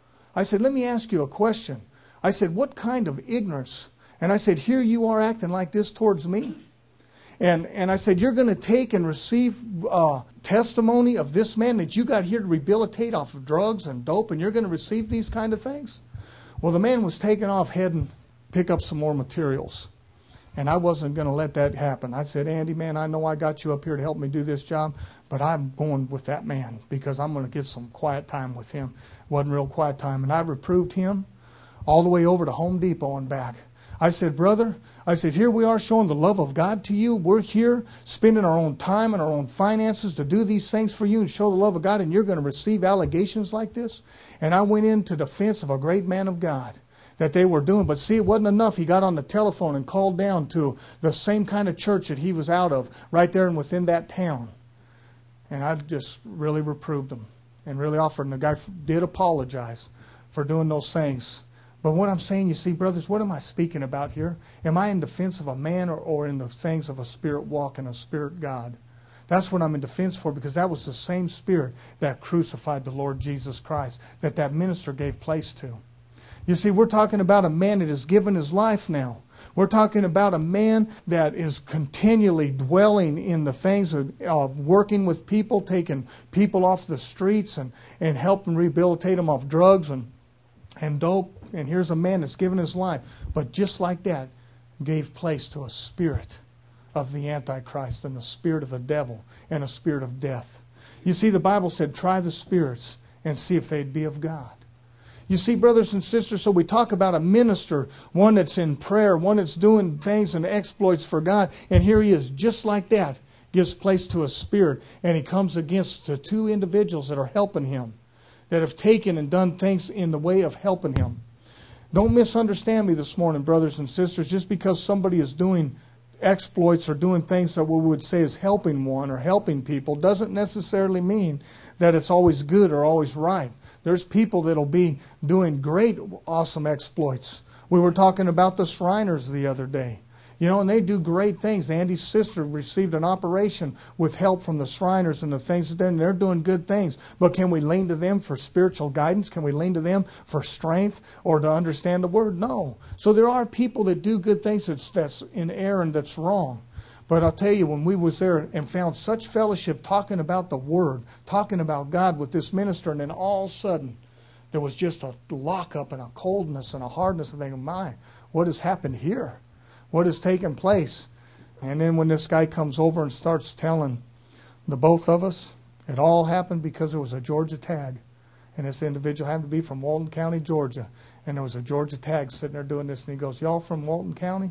I said, let me ask you a question. I said, what kind of ignorance? And I said, here you are acting like this towards me. And I said, you're going to take and receive testimony of this man that you got here to rehabilitate off of drugs and dope, and you're going to receive these kind of things? Well, the man was taking off heading pick up some more materials. And I wasn't going to let that happen. I said, Andy, man, I know I got you up here to help me do this job, but I'm going with that man because I'm going to get some quiet time with him. It wasn't real quiet time. And I reproved him all the way over to Home Depot and back. I said, brother, I said, here we are showing the love of God to you. We're here spending our own time and our own finances to do these things for you and show the love of God, and you're going to receive allegations like this? And I went into defense of a great man of God that they were doing. But see, it wasn't enough. He got on the telephone and called down to the same kind of church that he was out of right there and within that town. And I just really reproved him and really offered. And the guy did apologize for doing those things. But what I'm saying, you see, brothers, what am I speaking about here? Am I in defense of a man or in the things of a spirit walk and a spirit God? That's what I'm in defense for, because that was the same spirit that crucified the Lord Jesus Christ, that minister gave place to. You see, we're talking about a man that has given his life now. We're talking about a man that is continually dwelling in the things of working with people, taking people off the streets and helping rehabilitate them off drugs and dope. And here's a man that's given his life, but just like that, gave place to a spirit of the Antichrist and the spirit of the devil and a spirit of death. You see, the Bible said, try the spirits and see if they'd be of God. You see, brothers and sisters, so we talk about a minister, one that's in prayer, one that's doing things and exploits for God, and here he is, just like that, gives place to a spirit, and he comes against the two individuals that are helping him, that have taken and done things in the way of helping him. Don't misunderstand me this morning, brothers and sisters. Just because somebody is doing exploits or doing things that we would say is helping one or helping people doesn't necessarily mean that it's always good or always right. There's people that'll be doing great, awesome exploits. We were talking about the Shriners the other day. And they do great things. Andy's sister received an operation with help from the Shriners and the things that they're doing good things. But can we lean to them for spiritual guidance? Can we lean to them for strength or to understand the Word? No. So there are people that do good things that's in error and that's wrong. But I'll tell you, when we was there and found such fellowship talking about the Word, talking about God with this minister, and then all of a sudden there was just a lockup and a coldness and a hardness, and thinking, my, what has happened here? What has taken place? And then when this guy comes over and starts telling the both of us, it all happened because there was a Georgia tag. And this individual happened to be from Walton County, Georgia. And there was a Georgia tag sitting there doing this. And he goes, y'all from Walton County?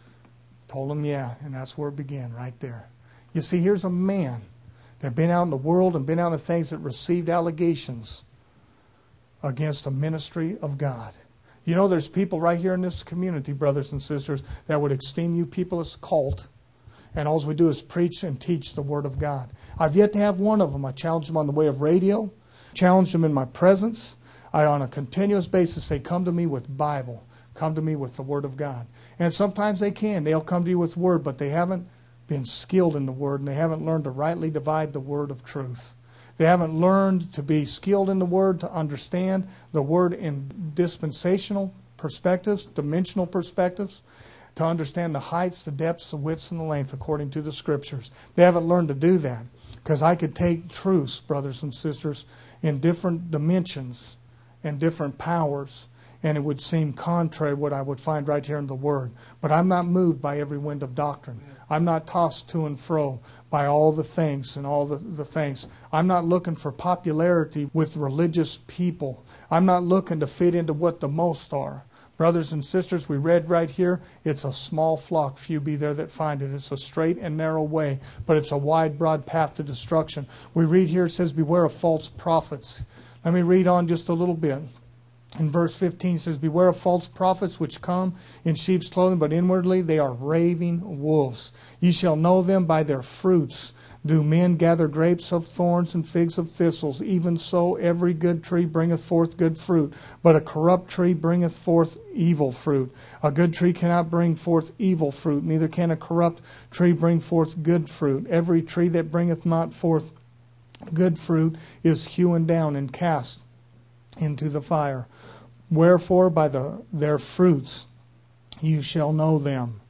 Told him, yeah. And that's where it began, right there. You see, here's a man that had been out in the world and been out of things that received allegations against the ministry of God. You know, there's people right here in this community, brothers and sisters, that would esteem you people as a cult. And all we do is preach and teach the Word of God. I've yet to have one of them. I challenge them on the way of radio, challenge them in my presence. I, on a continuous basis, say, come to me with Bible. Come to me with the Word of God. And sometimes they can. They'll come to you with Word, but they haven't been skilled in the Word, and they haven't learned to rightly divide the Word of truth. They haven't learned to be skilled in the Word, to understand the Word in dispensational perspectives, dimensional perspectives, to understand the heights, the depths, the widths, and the length according to the Scriptures. They haven't learned to do that. Because I could take truths, brothers and sisters, in different dimensions and different powers, and it would seem contrary to what I would find right here in the Word. But I'm not moved by every wind of doctrine. I'm not tossed to and fro by all the things and all the things. I'm not looking for popularity with religious people. I'm not looking to fit into what the most are. Brothers and sisters, we read right here, it's a small flock, few be there that find it. It's a straight and narrow way, but it's a wide, broad path to destruction. We read here, it says, beware of false prophets. Let me read on just a little bit. In verse 15 it says, beware of false prophets which come in sheep's clothing, but inwardly they are raving wolves. Ye shall know them by their fruits. Do men gather grapes of thorns and figs of thistles? Even so every good tree bringeth forth good fruit, but a corrupt tree bringeth forth evil fruit. A good tree cannot bring forth evil fruit, neither can a corrupt tree bring forth good fruit. Every tree that bringeth not forth good fruit is hewn down and cast into the fire. Wherefore by their fruits you shall know them.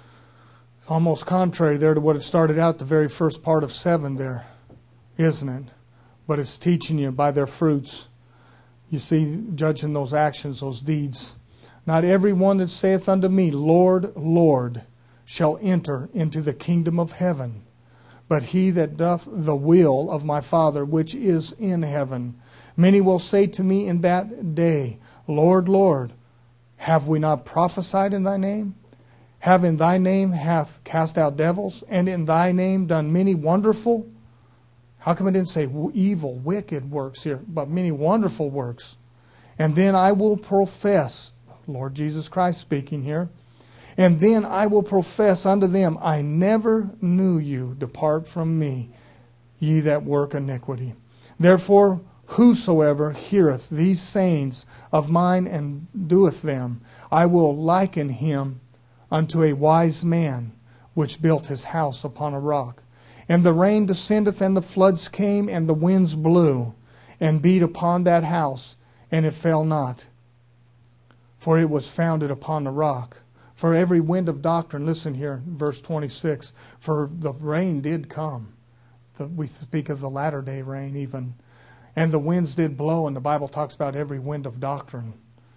It's almost contrary there to what it started out, the very first part of 7 there, isn't it? But it's teaching you by their fruits. You see, judging those actions, those deeds. Not every one that saith unto me, Lord, Lord, shall enter into the kingdom of heaven, but he that doth the will of my Father which is in heaven. Many will say to me in that day, Lord, Lord, have we not prophesied in thy name? Have in thy name hath cast out devils, and in thy name done many wonderful? How come it didn't say evil, wicked works here, but many wonderful works? And then I will profess, Lord Jesus Christ speaking here, and then I will profess unto them, I never knew you. Depart from me, ye that work iniquity. Therefore, whosoever heareth these sayings of mine and doeth them, I will liken him unto a wise man, which built his house upon a rock. And the rain descendeth, and the floods came, and the winds blew, and beat upon that house, and it fell not. For it was founded upon the rock. For every wind of doctrine, listen here, verse 26, for the rain did come. We speak of the latter day rain even. And the winds did blow, and the Bible talks about every wind of doctrine.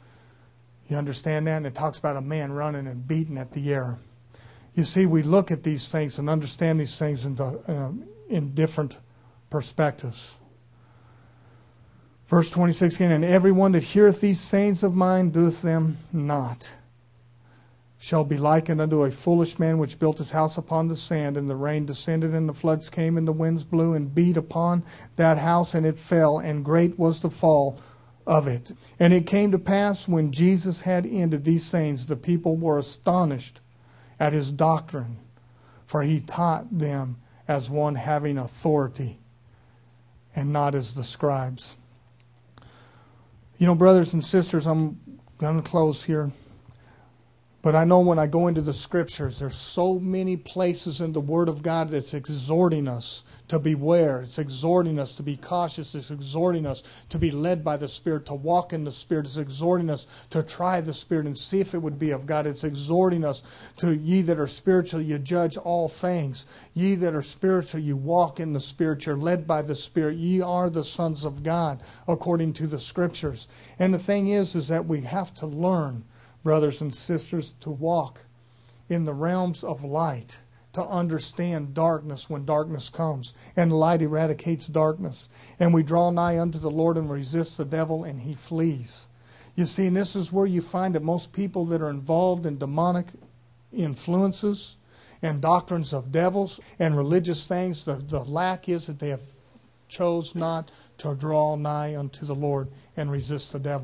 You understand that? And it talks about a man running and beating at the air. You see, we look at these things and understand these things in different perspectives. Verse 26 again, and everyone that heareth these sayings of mine doeth them not, shall be likened unto a foolish man which built his house upon the sand, and the rain descended, and the floods came, and the winds blew, and beat upon that house, and it fell, and great was the fall of it. And it came to pass, when Jesus had ended these things, the people were astonished at his doctrine, for he taught them as one having authority, and not as the scribes. You know, brothers and sisters, I'm going to close here. But I know when I go into the Scriptures, there's so many places in the Word of God that's exhorting us to beware. It's exhorting us to be cautious. It's exhorting us to be led by the Spirit, to walk in the Spirit. It's exhorting us to try the Spirit and see if it would be of God. It's exhorting us to, ye that are spiritual, you judge all things. Ye that are spiritual, you walk in the Spirit. You're led by the Spirit. Ye are the sons of God, according to the Scriptures. And the thing is that we have to learn, brothers and sisters, to walk in the realms of light, to understand darkness when darkness comes, and light eradicates darkness. And we draw nigh unto the Lord and resist the devil, and he flees. You see, and this is where you find that most people that are involved in demonic influences and doctrines of devils and religious things, the lack is that they have chose not to draw nigh unto the Lord and resist the devil.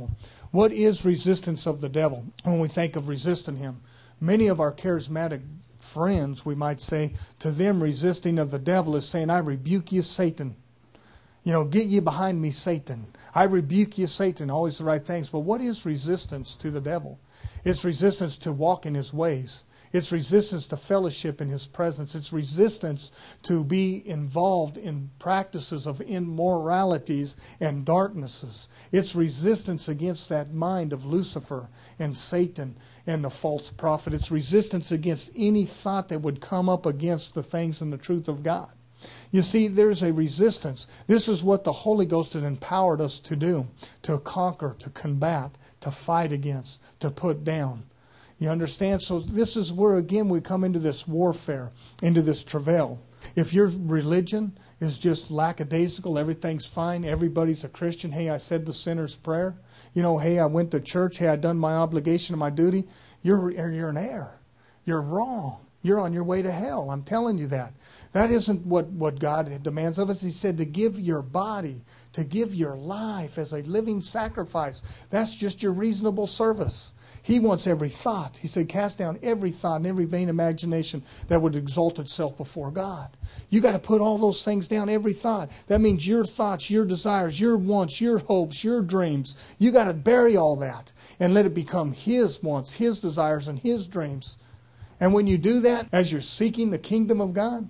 What is resistance of the devil when we think of resisting him? Many of our charismatic friends, we might say, to them resisting of the devil is saying, I rebuke you, Satan. Get ye behind me, Satan. I rebuke you, Satan. Always the right things. But what is resistance to the devil? It's resistance to walk in his ways. It's resistance to fellowship in his presence. It's resistance to be involved in practices of immoralities and darknesses. It's resistance against that mind of Lucifer and Satan and the false prophet. It's resistance against any thought that would come up against the things and the truth of God. You see, there's a resistance. This is what the Holy Ghost has empowered us to do, to conquer, to combat, to fight against, to put down. You understand? So this is where, again, we come into this warfare, into this travail. If your religion is just lackadaisical, everything's fine, everybody's a Christian, hey, I said the sinner's prayer, hey, I went to church, hey, I done my obligation and my duty, you're in error. You're wrong. You're on your way to hell. I'm telling you that. That isn't what God demands of us. He said to give your body, to give your life as a living sacrifice. That's just your reasonable service. He wants every thought. He said, cast down every thought and every vain imagination that would exalt itself before God. You got to put all those things down, every thought. That means your thoughts, your desires, your wants, your hopes, your dreams. You got to bury all that and let it become His wants, His desires, and His dreams. And when you do that, as you're seeking the kingdom of God,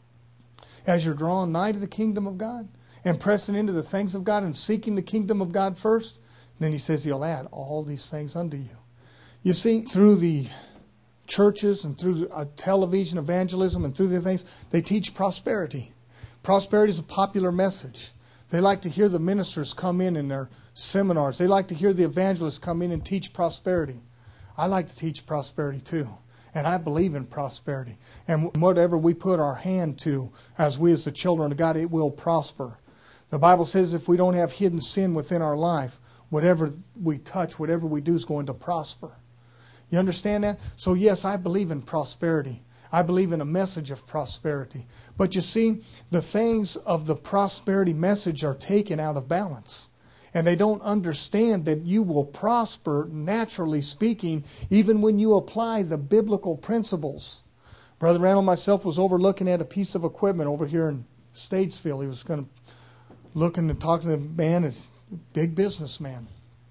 as you're drawing nigh to the kingdom of God and pressing into the things of God and seeking the kingdom of God first, then He says He'll add all these things unto you. You see, through the churches and through television evangelism and through the things, they teach prosperity. Prosperity is a popular message. They like to hear the ministers come in their seminars. They like to hear the evangelists come in and teach prosperity. I like to teach prosperity too. And I believe in prosperity. And whatever we put our hand to, as the children of God, it will prosper. The Bible says if we don't have hidden sin within our life, whatever we touch, whatever we do is going to prosper. You understand that? So yes, I believe in prosperity. I believe in a message of prosperity. But you see, the things of the prosperity message are taken out of balance. And they don't understand that you will prosper, naturally speaking, even when you apply the biblical principles. Brother Randall and myself was overlooking at a piece of equipment over here in Statesville. He was going to look and talk to the man, a big businessman.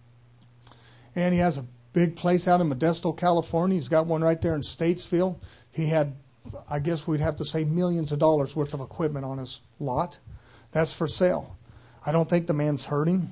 And he has a big place out in Modesto, California. He's got one right there in Statesville. He had, I guess we'd have to say, millions of dollars worth of equipment on his lot. That's for sale. I don't think the man's hurting.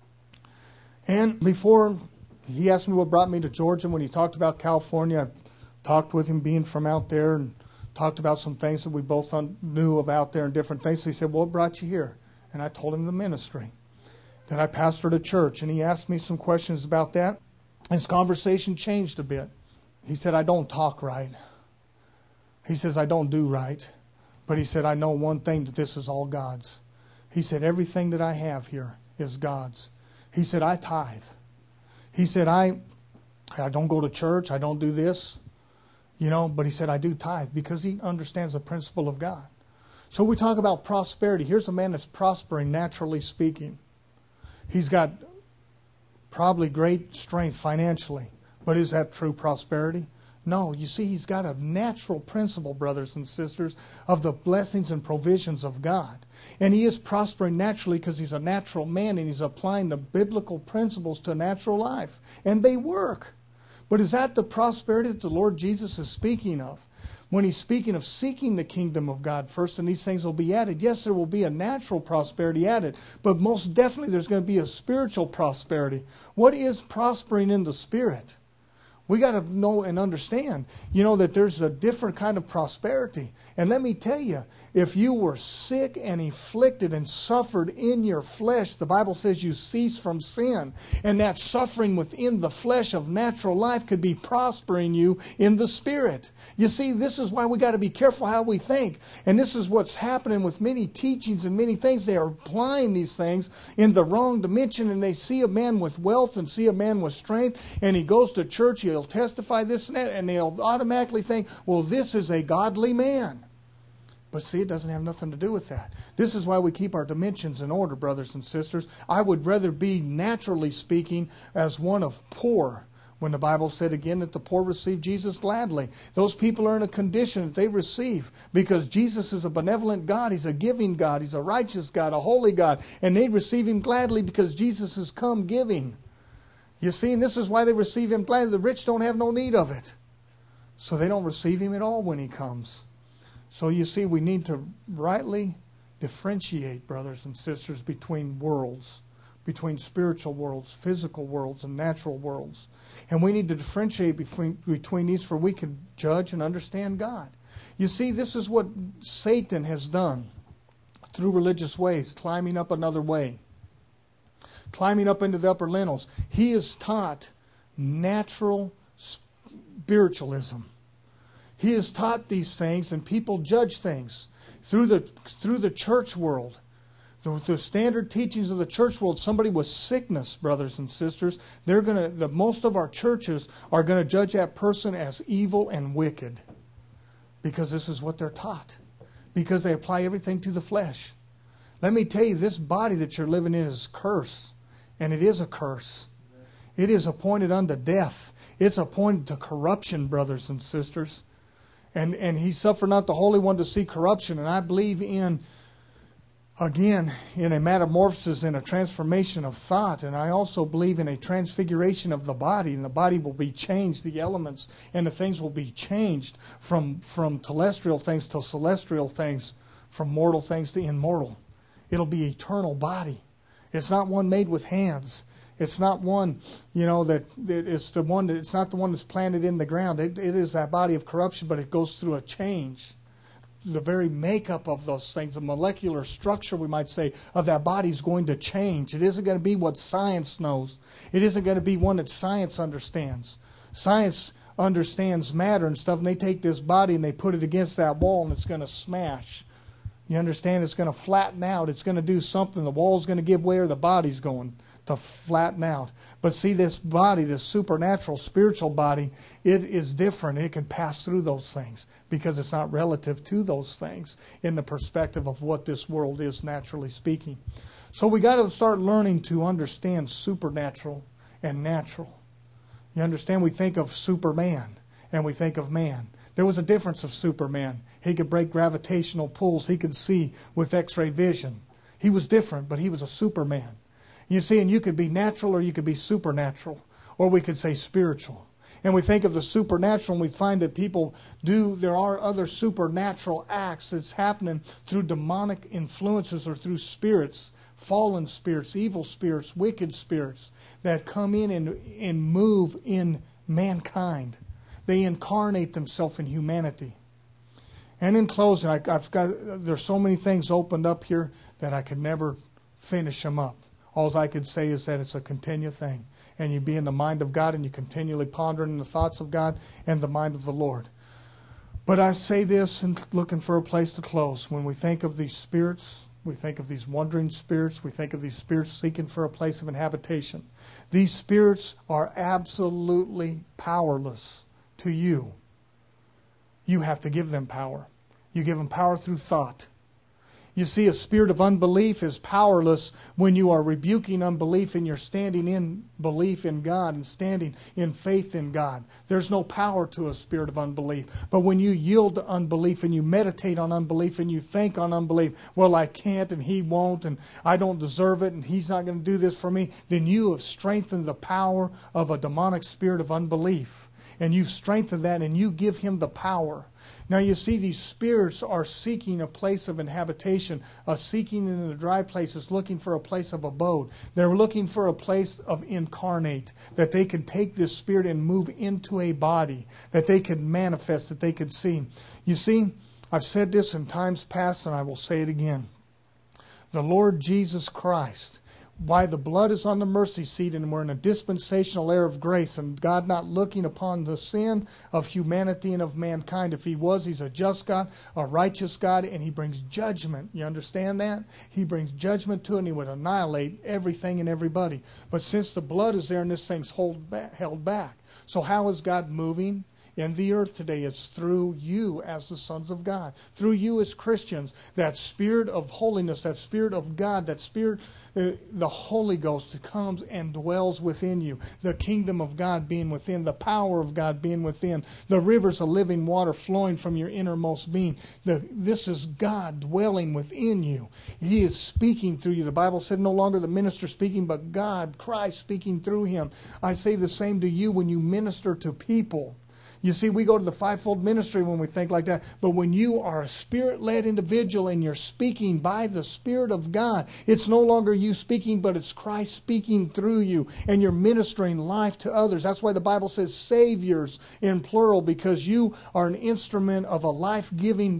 And before he asked me what brought me to Georgia, when he talked about California, I talked with him being from out there and talked about some things that we both knew of out there and different things. So he said, well, what brought you here? And I told him the ministry, that I pastored a church. And he asked me some questions about that. His conversation changed a bit. He said, I don't talk right. He says, I don't do right. But he said, I know one thing, that this is all God's. He said, everything that I have here is God's. He said, I tithe. He said, I don't go to church. I don't do this. But he said, I do tithe because he understands the principle of God. So we talk about prosperity. Here's a man that's prospering, naturally speaking. He's got probably great strength financially. But is that true prosperity? No. You see, he's got a natural principle, brothers and sisters, of the blessings and provisions of God. And he is prospering naturally because he's a natural man and he's applying the biblical principles to natural life. And they work. But is that the prosperity that the Lord Jesus is speaking of? When he's speaking of seeking the kingdom of God first, and these things will be added. Yes, there will be a natural prosperity added, but most definitely there's going to be a spiritual prosperity. What is prospering in the Spirit? We got to know and understand, that there's a different kind of prosperity. And let me tell you, if you were sick and afflicted and suffered in your flesh, the Bible says you cease from sin. And that suffering within the flesh of natural life could be prospering you in the Spirit. You see, this is why we got to be careful how we think. And this is what's happening with many teachings and many things. They are applying these things in the wrong dimension, and they see a man with wealth and see a man with strength, and he goes to church, he'll testify this and that, and they'll automatically think, well, this is a godly man. But see, it doesn't have nothing to do with that. This is why we keep our dimensions in order, brothers and sisters. I would rather be, naturally speaking, as one of poor, when the Bible said again that the poor receive Jesus gladly. Those people are in a condition that they receive because Jesus is a benevolent God. He's a giving God. He's a righteous God, a holy God. And they receive Him gladly because Jesus has come giving. You see, and this is why they receive Him gladly. The rich don't have no need of it. So they don't receive Him at all when He comes. So you see, we need to rightly differentiate, brothers and sisters, between worlds, between spiritual worlds, physical worlds, and natural worlds. And we need to differentiate between these for we can judge and understand God. You see, this is what Satan has done through religious ways, climbing up another way, climbing up into the upper lintels. He has taught natural spiritualism. He has taught these things, and people judge things through the church world. The standard teachings of the church world, somebody with sickness, brothers and sisters, most of our churches are going to judge that person as evil and wicked. Because this is what they're taught. Because they apply everything to the flesh. Let me tell you, this body that you're living in is a curse. And it is a curse. It is appointed unto death. It's appointed to corruption, brothers and sisters. And He suffered not the Holy One to see corruption. And I believe in a metamorphosis and a transformation of thought. And I also believe in a transfiguration of the body. And the body will be changed. The elements and the things will be changed from terrestrial things to celestial things, from mortal things to immortal. It'll be an eternal body. It's not one made with hands. It's not one, it's not the one that's planted in the ground. It is that body of corruption, but it goes through a change. The very makeup of those things, the molecular structure, we might say, of that body is going to change. It isn't going to be what science knows. It isn't going to be one that science understands. Science understands matter and stuff, and they take this body and they put it against that wall and it's going to smash. You understand? It's going to flatten out. It's going to do something. The wall's going to give way or the body's going to flatten out. But see, this body, this supernatural, spiritual body, it is different. It can pass through those things because it's not relative to those things in the perspective of what this world is, naturally speaking. So we got to start learning to understand supernatural and natural. You understand? We think of Superman and we think of man. There was a difference of Superman. He could break gravitational pulls. He could see with X-ray vision. He was different, but he was a Superman. You see, and you could be natural or you could be supernatural, or we could say spiritual. And we think of the supernatural and we find that there are other supernatural acts that's happening through demonic influences or through spirits, fallen spirits, evil spirits, wicked spirits that come in and move in mankind. They incarnate themselves in humanity. And in closing, there's so many things opened up here that I could never finish them up. All I could say is that it's a continual thing. And you be in the mind of God and you continually pondering the thoughts of God and the mind of the Lord. But I say this and looking for a place to close. When we think of these spirits, we think of these wandering spirits, we think of these spirits seeking for a place of inhabitation. These spirits are absolutely powerless to you. You have to give them power. You give them power through thought. You see, a spirit of unbelief is powerless when you are rebuking unbelief and you're standing in belief in God and standing in faith in God. There's no power to a spirit of unbelief. But when you yield to unbelief and you meditate on unbelief and you think on unbelief, well, I can't and He won't and I don't deserve it and He's not going to do this for me, then you have strengthened the power of a demonic spirit of unbelief. And you've strengthened that and you give him the power. Now you see, these spirits are seeking a place of inhabitation, seeking in the dry places, looking for a place of abode. They're looking for a place of incarnate, that they could take this spirit and move into a body, that they could manifest, that they could see. You see, I've said this in times past and I will say it again. The Lord Jesus Christ, why the blood is on the mercy seat and we're in a dispensational era of grace and God not looking upon the sin of humanity and of mankind. If He was, He's a just God, a righteous God, and He brings judgment. You understand that? He brings judgment to it and He would annihilate everything and everybody. But since the blood is there and this thing's held back. So how is God moving in the earth today. It's through you as the sons of God, through you as Christians. That Spirit of holiness, that Spirit of God, that Spirit, the Holy Ghost comes and dwells within you. The kingdom of God being within, the power of God being within, the rivers of living water flowing from your innermost being. This is God dwelling within you. He is speaking through you. The Bible said no longer the minister speaking, but God, Christ speaking through him. I say the same to you when you minister to people. You see, we go to the fivefold ministry when we think like that. But when you are a Spirit-led individual and you're speaking by the Spirit of God, it's no longer you speaking, but it's Christ speaking through you. And you're ministering life to others. That's why the Bible says saviors in plural, because you are an instrument of a life-giving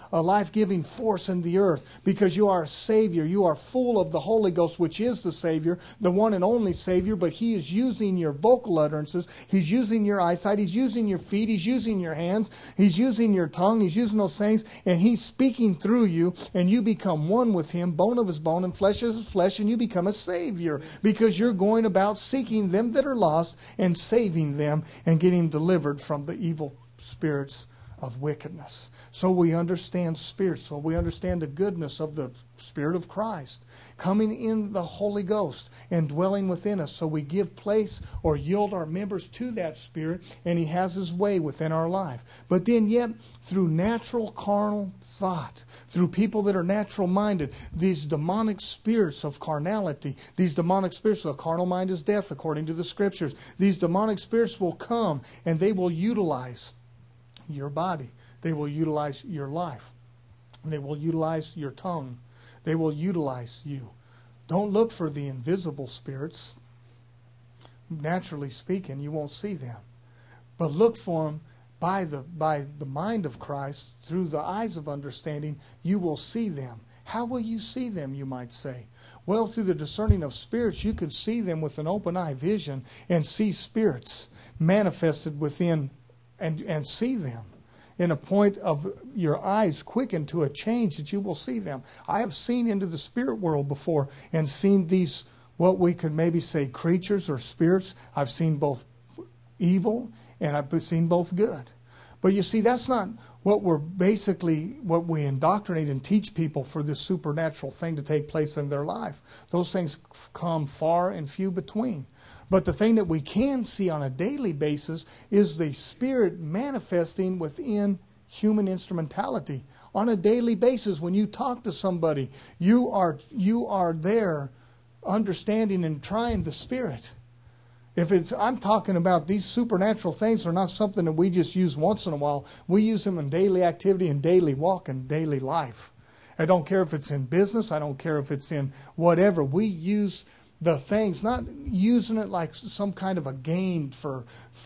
force in the earth, because you are a Savior. You are full of the Holy Ghost, which is the Savior, the one and only Savior, but He is using your vocal utterances. He's using your eyesight. He's using your feet. He's using your hands. He's using your tongue. He's using those things, and He's speaking through you, and you become one with Him, bone of His bone and flesh of His flesh, and you become a Savior, because you're going about seeking them that are lost and saving them and getting delivered from the evil spirits of wickedness. So we understand spirits. So we understand the goodness of the Spirit of Christ coming in the Holy Ghost and dwelling within us. So we give place or yield our members to that Spirit, and He has His way within our life. But then yet, through natural carnal thought, through people that are natural minded, these demonic spirits of carnality, these demonic spirits, the carnal mind is death according to the Scriptures. These demonic spirits will come and they will utilize your body. They will utilize your life. They will utilize your tongue. They will utilize you. Don't look for the invisible spirits. Naturally speaking, you won't see them. But look for them by the mind of Christ, through the eyes of understanding, you will see them. How will you see them, you might say? Well, through the discerning of spirits, you could see them with an open eye vision and see spirits manifested within and see them in a point of your eyes quickened to a change that you will see them. I have seen into the spirit world before and seen these, what we could maybe say creatures or spirits. I've seen both evil and I've seen both good. But you see, that's not what we indoctrinate and teach people for this supernatural thing to take place in their life. Those things come far and few between. But the thing that we can see on a daily basis is the Spirit manifesting within human instrumentality. On a daily basis, when you talk to somebody, you are there understanding and trying the Spirit. I'm talking about these supernatural things are not something that we just use once in a while. We use them in daily activity and daily walk and daily life. I don't care if it's in business. I don't care if it's in whatever. We use the things, not using it like some kind of a gain for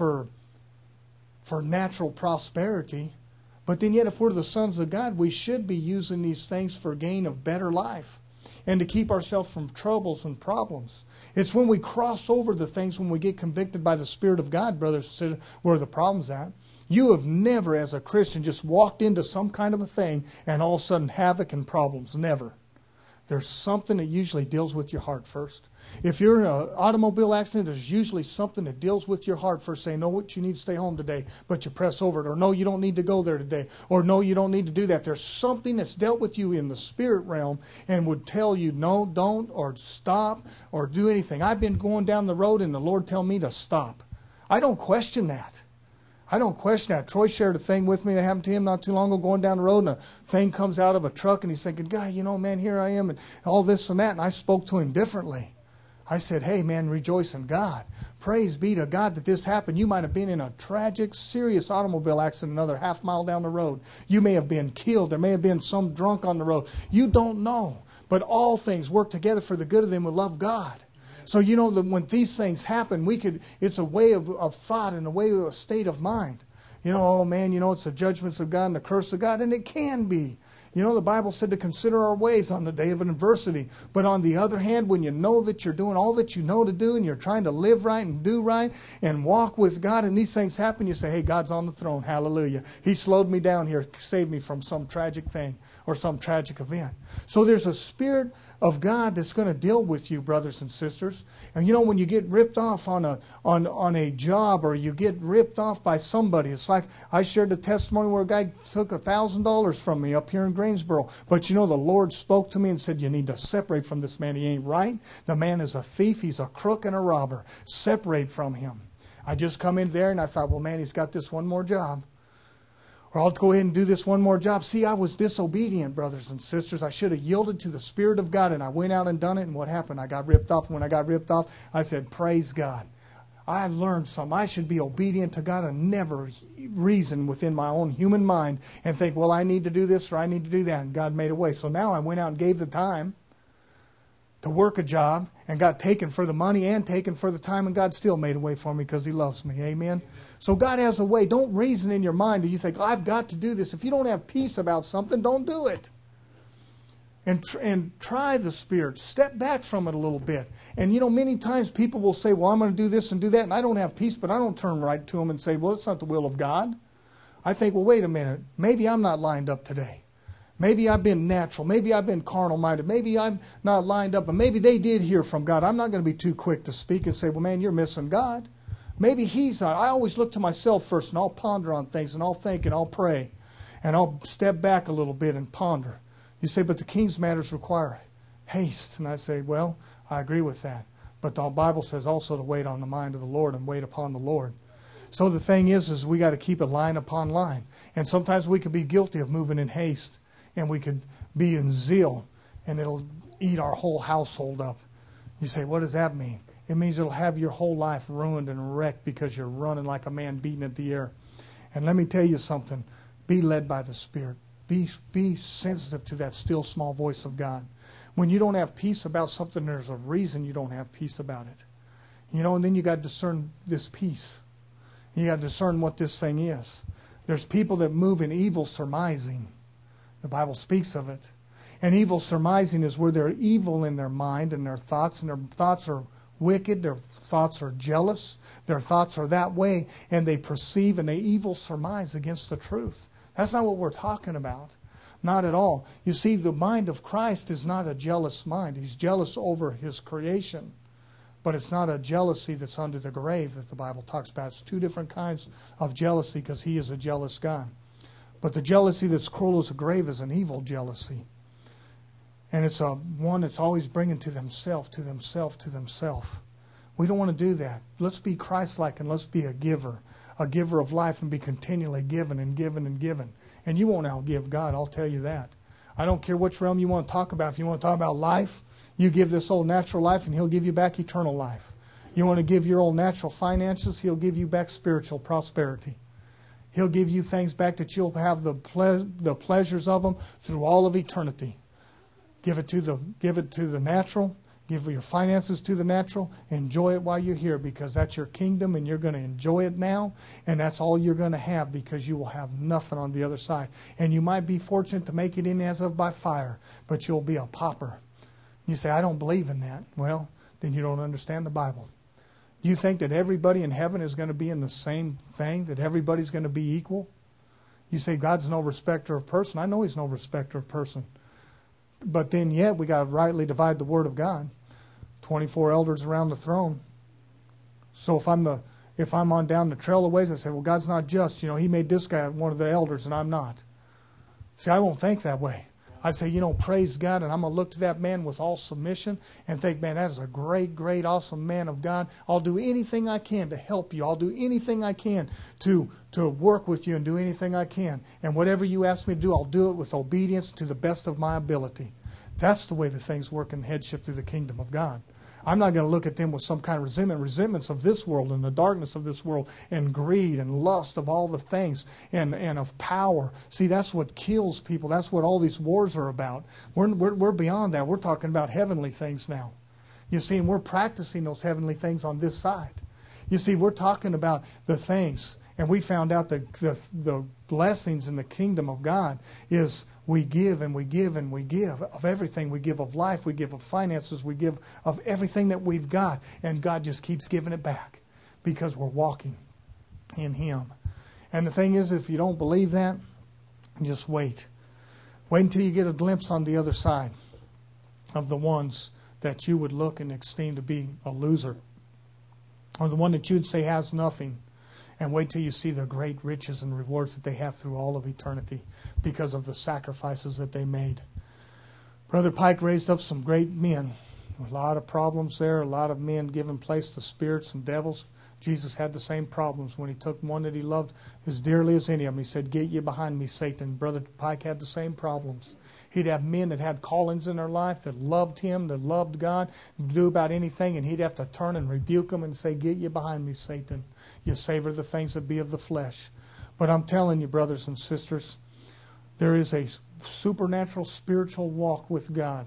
natural prosperity. But then yet, if we're the sons of God, we should be using these things for gain of better life and to keep ourselves from troubles and problems. It's when we cross over the things, when we get convicted by the Spirit of God, brothers and sisters, where the problem's at. You have never, as a Christian, just walked into some kind of a thing and all of a sudden havoc and problems. Never. There's something that usually deals with your heart first. If you're in an automobile accident, there's usually something that deals with your heart first. Say, no, what you need to stay home today, but you press over it. Or no, you don't need to go there today. Or no, you don't need to do that. There's something that's dealt with you in the spirit realm and would tell you no, don't, or stop, or do anything. I've been going down the road and the Lord tell me to stop. I don't question that. I don't question that. Troy shared a thing with me that happened to him not too long ago, going down the road, and a thing comes out of a truck, and he's thinking, God, man, here I am, and all this and that. And I spoke to him differently. I said, hey, man, rejoice in God. Praise be to God that this happened. You might have been in a tragic, serious automobile accident another half mile down the road. You may have been killed. There may have been some drunk on the road. You don't know. But all things work together for the good of them who love God. So you know that when these things happen, it's a way of thought and a way of a state of mind. Oh man, it's the judgments of God and the curse of God, and it can be. You know, the Bible said to consider our ways on the day of adversity. But on the other hand, when you know that you're doing all that you know to do and you're trying to live right and do right and walk with God and these things happen, you say, hey, God's on the throne. Hallelujah. He slowed me down here, saved me from some tragic thing or some tragic event. So there's a Spirit of God that's going to deal with you, brothers and sisters. And you know, when you get ripped off on a job or you get ripped off by somebody, it's like I shared the testimony where a guy took $1,000 from me up here in Greensboro. But you know, the Lord spoke to me and said, you need to separate from this man. He ain't right. The man is a thief. He's a crook and a robber. Separate from him. I just come in there and I thought, well, man, he's got this one more job. Or I'll go ahead and do this one more job. See, I was disobedient, brothers and sisters. I should have yielded to the Spirit of God, and I went out and done it, and what happened? I got ripped off. And when I got ripped off, I said, praise God. I learned something. I should be obedient to God and never reason within my own human mind and think, well, I need to do this or I need to do that. And God made a way. So now I went out and gave the time to work a job and got taken for the money and taken for the time, and God still made a way for me because He loves me. Amen? So God has a way. Don't reason in your mind. Do you think, I've got to do this? If you don't have peace about something, don't do it. And try the Spirit. Step back from it a little bit. And you know, many times people will say, well, I'm going to do this and do that, and I don't have peace, but I don't turn right to them and say, well, it's not the will of God. I think, well, wait a minute. Maybe I'm not lined up today. Maybe I've been natural. Maybe I've been carnal-minded. Maybe I'm not lined up. And maybe they did hear from God. I'm not going to be too quick to speak and say, well, man, you're missing God. Maybe He's not. I always look to myself first, and I'll ponder on things, and I'll think, and I'll pray. And I'll step back a little bit and ponder. You say, but the king's matters require haste. And I say, well, I agree with that. But the Bible says also to wait on the mind of the Lord and wait upon the Lord. So the thing is we got to keep it line upon line. And sometimes we could be guilty of moving in haste. And we could be in zeal. And it'll eat our whole household up. You say, what does that mean? It means it'll have your whole life ruined and wrecked because you're running like a man beating at the air. And let me tell you something. Be led by the Spirit. Be sensitive to that still small voice of God. When you don't have peace about something, there's a reason you don't have peace about it. You know, and then you got to discern this peace. You got to discern what this thing is. There's people that move in evil surmising. The Bible speaks of it. And evil surmising is where they're evil in their mind and their thoughts are wicked, their thoughts are jealous, their thoughts are that way, and they perceive and they evil surmise against the truth. That's not what we're talking about. Not at all. You see, the mind of Christ is not a jealous mind. He's jealous over His creation. But it's not a jealousy that's under the grave that the Bible talks about. It's two different kinds of jealousy because He is a jealous God. But the jealousy that's cruel as a grave is an evil jealousy. And it's one that's always bringing to themselves. We don't want to do that. Let's be Christ-like and let's be a giver of life and be continually given and given and given. And you won't outgive God, I'll tell you that. I don't care which realm you want to talk about. If you want to talk about life, you give this old natural life and He'll give you back eternal life. You want to give your old natural finances, He'll give you back spiritual prosperity. He'll give you things back that you'll have the pleasures of them through all of eternity. Give it to the natural. Give your finances to the natural. Enjoy it while you're here because that's your kingdom and you're going to enjoy it now. And that's all you're going to have because you will have nothing on the other side. And you might be fortunate to make it in as of by fire, but you'll be a pauper. You say, I don't believe in that. Well, then you don't understand the Bible. You think that everybody in heaven is going to be in the same thing, that everybody's going to be equal? You say God's no respecter of person. I know He's no respecter of person. But then yet we got to rightly divide the Word of God. 24 elders around the throne. So if I'm on down the trail of ways, I say, well, God's not just. You know, He made this guy one of the elders and I'm not. See, I won't think that way. I say, you know, praise God, and I'm going to look to that man with all submission and think, man, that is a great, great, awesome man of God. I'll do anything I can to help you. I'll do anything I can to work with you and do anything I can. And whatever you ask me to do, I'll do it with obedience to the best of my ability. That's the way the things work in headship through the kingdom of God. I'm not going to look at them with some kind of resentments of this world and the darkness of this world and greed and lust of all the things and of power. See, that's what kills people. That's what all these wars are about. We're beyond that. We're talking about heavenly things now. You see, and we're practicing those heavenly things on this side. You see, we're talking about the things, and we found out that the blessings in the kingdom of God is We give and we give and we give of everything. We give of life, we give of finances, we give of everything that we've got. And God just keeps giving it back because we're walking in Him. And the thing is, if you don't believe that, just wait. Wait until you get a glimpse on the other side of the ones that you would look and esteem to be a loser, or the one that you'd say has nothing. And wait till you see the great riches and rewards that they have through all of eternity because of the sacrifices that they made. Brother Pike raised up some great men. A lot of problems there, a lot of men giving place to spirits and devils. Jesus had the same problems when He took one that He loved as dearly as any of them. He said, "Get you behind me, Satan." Brother Pike had the same problems. He'd have men that had callings in their life that loved Him, that loved God, do about anything, and he'd have to turn and rebuke them and say, "Get you behind me, Satan. You savor the things that be of the flesh." But I'm telling you, brothers and sisters, there is a supernatural spiritual walk with God.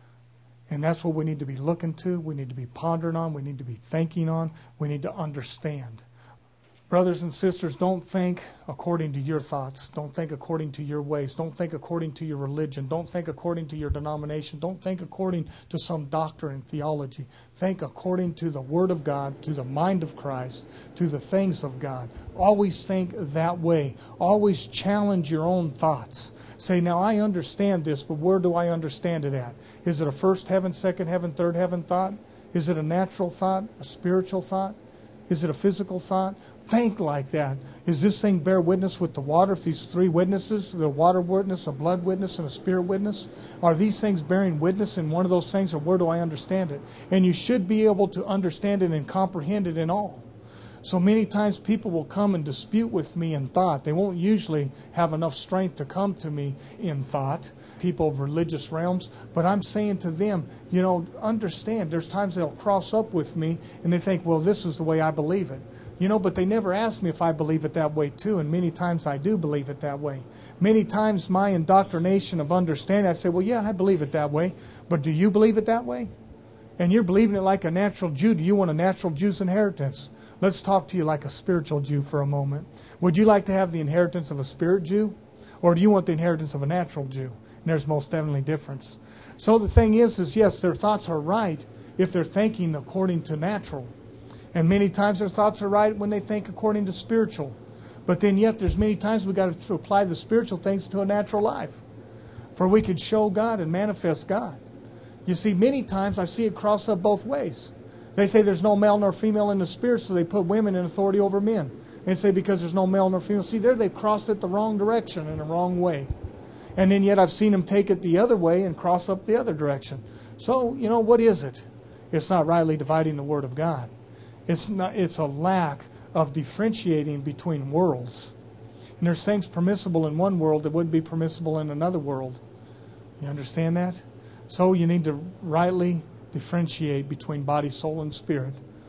And that's what we need to be looking to. We need to be pondering on. We need to be thinking on. We need to understand. Brothers and sisters, don't think according to your thoughts. Don't think according to your ways. Don't think according to your religion. Don't think according to your denomination. Don't think according to some doctrine and theology. Think according to the Word of God, to the mind of Christ, to the things of God. Always think that way. Always challenge your own thoughts. Say, now I understand this, but where do I understand it at? Is it a first heaven, second heaven, third heaven thought? Is it a natural thought, a spiritual thought? Is it a physical thought? Think like that. Is this thing bear witness with the water? If these three witnesses, the water witness, a blood witness, and a spirit witness, are these things bearing witness in one of those things, or where do I understand it? And you should be able to understand it and comprehend it in all. So many times people will come and dispute with me in thought. They won't usually have enough strength to come to me in thought, people of religious realms. But I'm saying to them, understand, there's times they'll cross up with me and they think, well, this is the way I believe it. But they never ask me if I believe it that way too. And many times I do believe it that way. Many times my indoctrination of understanding, I say, well, yeah, I believe it that way. But do you believe it that way? And you're believing it like a natural Jew. Do you want a natural Jew's inheritance? Let's talk to you like a spiritual Jew for a moment. Would you like to have the inheritance of a spirit Jew? Or do you want the inheritance of a natural Jew? And there's most definitely difference. So the thing is yes, their thoughts are right if they're thinking according to natural. And many times their thoughts are right when they think according to spiritual. But then yet there's many times we've got to apply the spiritual things to a natural life. For we could show God and manifest God. You see, many times I see it cross up both ways. They say there's no male nor female in the spirit, so they put women in authority over men. And say because there's no male nor female. See, there they've crossed it the wrong direction in the wrong way. And then yet I've seen them take it the other way and cross up the other direction. So, what is it? It's not rightly dividing the Word of God. It's a lack of differentiating between worlds. And there's things permissible in one world that wouldn't be permissible in another world. You understand that? So you need to rightly differentiate between body, soul, and spirit.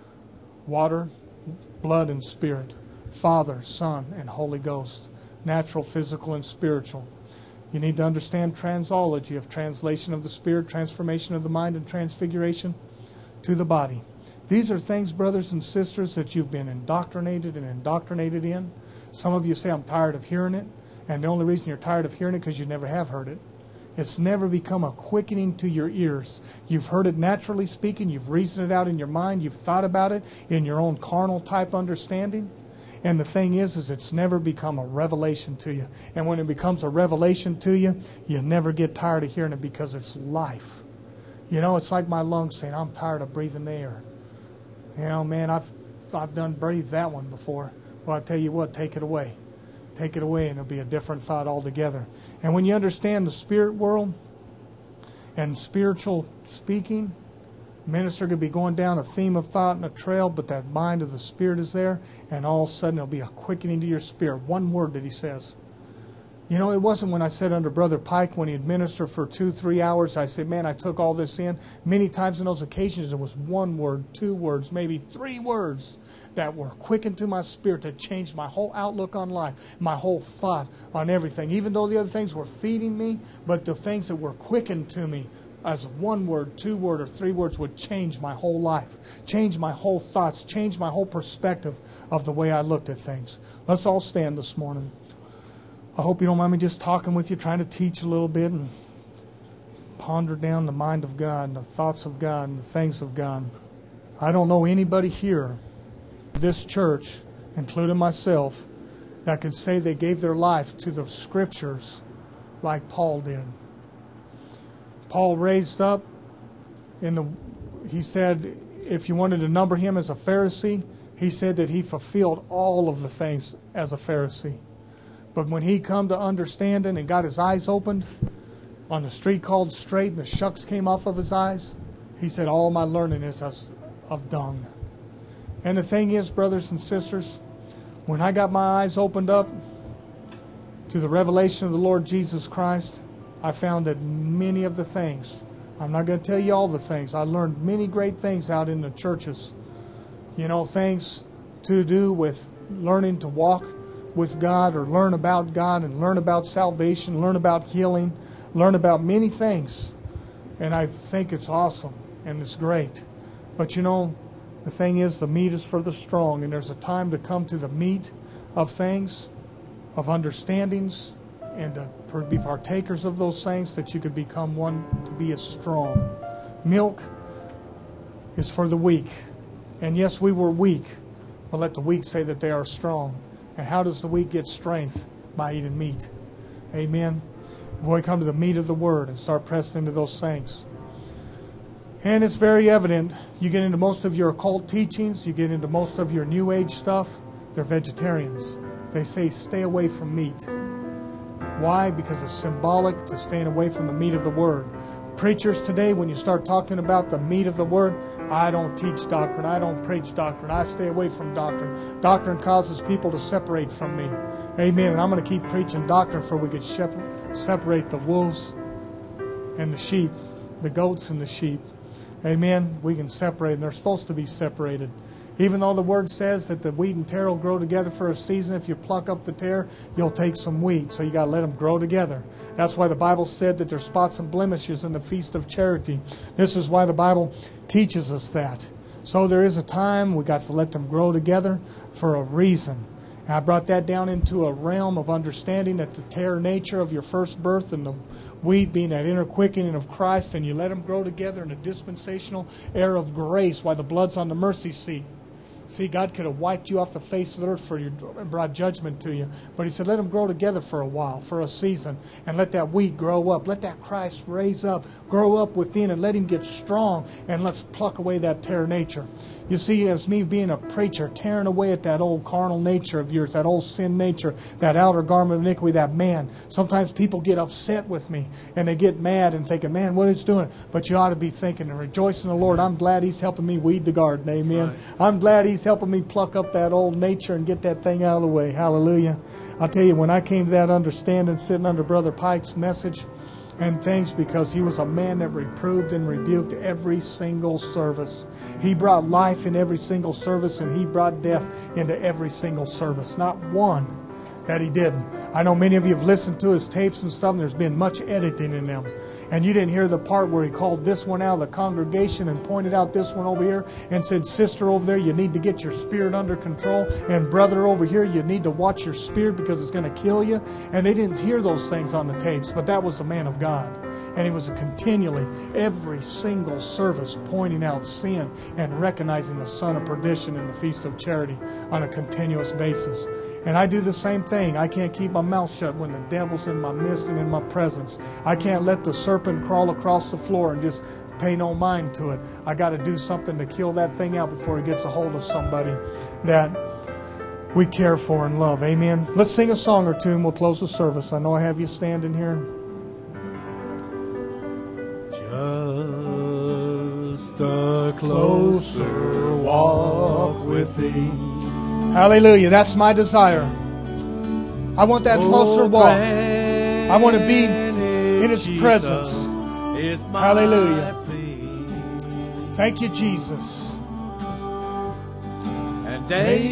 Water, blood, and spirit. Father, Son, and Holy Ghost. Natural, physical, and spiritual. You need to understand transology of translation of the spirit, transformation of the mind, and transfiguration to the body. These are things, brothers and sisters, that you've been indoctrinated in. Some of you say, I'm tired of hearing it. And the only reason you're tired of hearing it is because you never have heard it. It's never become a quickening to your ears. You've heard it naturally speaking. You've reasoned it out in your mind. You've thought about it in your own carnal type understanding. And the thing is it's never become a revelation to you. And when it becomes a revelation to you, you never get tired of hearing it because it's life. It's like my lungs saying, I'm tired of breathing the air. Man, I've done breathed that one before. Well, I tell you what, take it away. Take it away and it'll be a different thought altogether. And when you understand the spirit world and spiritual speaking, minister could be going down a theme of thought and a trail, but that mind of the Spirit is there, and all of a sudden it'll be a quickening to your spirit. One word that he says. It wasn't when I sat under Brother Pike when he'd minister for 2-3 hours. I said, man, I took all this in. Many times in those occasions it was 1 word, 2 words, maybe 3 words that were quickened to my spirit that changed my whole outlook on life, my whole thought on everything. Even though the other things were feeding me, but the things that were quickened to me as 1 word, 2 word, or 3 words would change my whole life, change my whole thoughts, change my whole perspective of the way I looked at things. Let's all stand this morning. I hope you don't mind me just talking with you, trying to teach a little bit and ponder down the mind of God, the thoughts of God, and the things of God. I don't know anybody here, this church, including myself, that could say they gave their life to the Scriptures like Paul did. Paul raised up, he said if you wanted to number him as a Pharisee, he said that he fulfilled all of the things as a Pharisee. But when he come to understanding and got his eyes opened, on the street called straight and the shucks came off of his eyes, he said, all my learning is of dung. And the thing is, brothers and sisters, when I got my eyes opened up to the revelation of the Lord Jesus Christ, I found that many of the things, I'm not going to tell you all the things, I learned many great things out in the churches. You know, things to do with learning to walk with God or learn about God and learn about salvation, learn about healing, learn about many things. And I think it's awesome and it's great. But you know, the thing is, the meat is for the strong, and there's a time to come to the meat of things, of understandings, and to be partakers of those things, that you could become one to be as strong. Milk is for the weak. And yes, we were weak, but let the weak say that they are strong. And how does the weak get strength? By eating meat. Amen. When we come to the meat of the Word and start pressing into those things. And it's very evident, you get into most of your occult teachings, you get into most of your New Age stuff, they're vegetarians. They say stay away from meat. Why? Because it's symbolic to staying away from the meat of the Word. Preachers today, when you start talking about the meat of the Word, I don't teach doctrine. I don't preach doctrine. I stay away from doctrine. Doctrine causes people to separate from me. Amen. And I'm going to keep preaching doctrine for we could separate the wolves and the sheep, the goats and the sheep. Amen. We can separate, and they're supposed to be separated. Even though the Word says that the wheat and tare will grow together for a season, if you pluck up the tare, you'll take some wheat. So you got to let them grow together. That's why the Bible said that there's spots and blemishes in the Feast of Charity. This is why the Bible teaches us that. So there is a time we got to let them grow together for a reason. And I brought that down into a realm of understanding that the tare nature of your first birth and the wheat being that inner quickening of Christ, and you let them grow together in a dispensational era of grace while the blood's on the mercy seat. See, God could have wiped you off the face of the earth and brought judgment to you. But He said, let them grow together for a while, for a season. And let that wheat grow up. Let that Christ raise up, grow up within, and let Him get strong. And let's pluck away that tare nature. You see, as me being a preacher, tearing away at that old carnal nature of yours, that old sin nature, that outer garment of iniquity, that man. Sometimes people get upset with me, and they get mad and thinking, man, what is doing? But you ought to be thinking and rejoicing in the Lord. I'm glad He's helping me weed the garden. Amen. Right. I'm glad He's helping me pluck up that old nature and get that thing out of the way. Hallelujah. I'll tell you, when I came to that understanding, sitting under Brother Pike's message and things, because he was a man that reproved and rebuked every single service. He brought life in every single service, and he brought death into every single service. Not one that he didn't. I know many of you have listened to his tapes and stuff, and there's been much editing in them. And you didn't hear the part where he called this one out of the congregation and pointed out this one over here and said, sister over there, you need to get your spirit under control. And brother over here, you need to watch your spirit because it's going to kill you. And they didn't hear those things on the tapes, but that was the man of God. And he was continually, every single service, pointing out sin and recognizing the son of perdition in the Feast of Charity on a continuous basis. And I do the same thing. I can't keep my mouth shut when the devil's in my midst and in my presence. I can't let the serpent crawl across the floor and just pay no mind to it. I got to do something to kill that thing out before it gets a hold of somebody that we care for and love. Amen. Let's sing a song or two and we'll close the service. I know I have you standing here. Just a closer walk with Thee. Hallelujah. That's my desire. I want that closer walk. I want to be in His presence. Hallelujah. Thank you, Jesus. And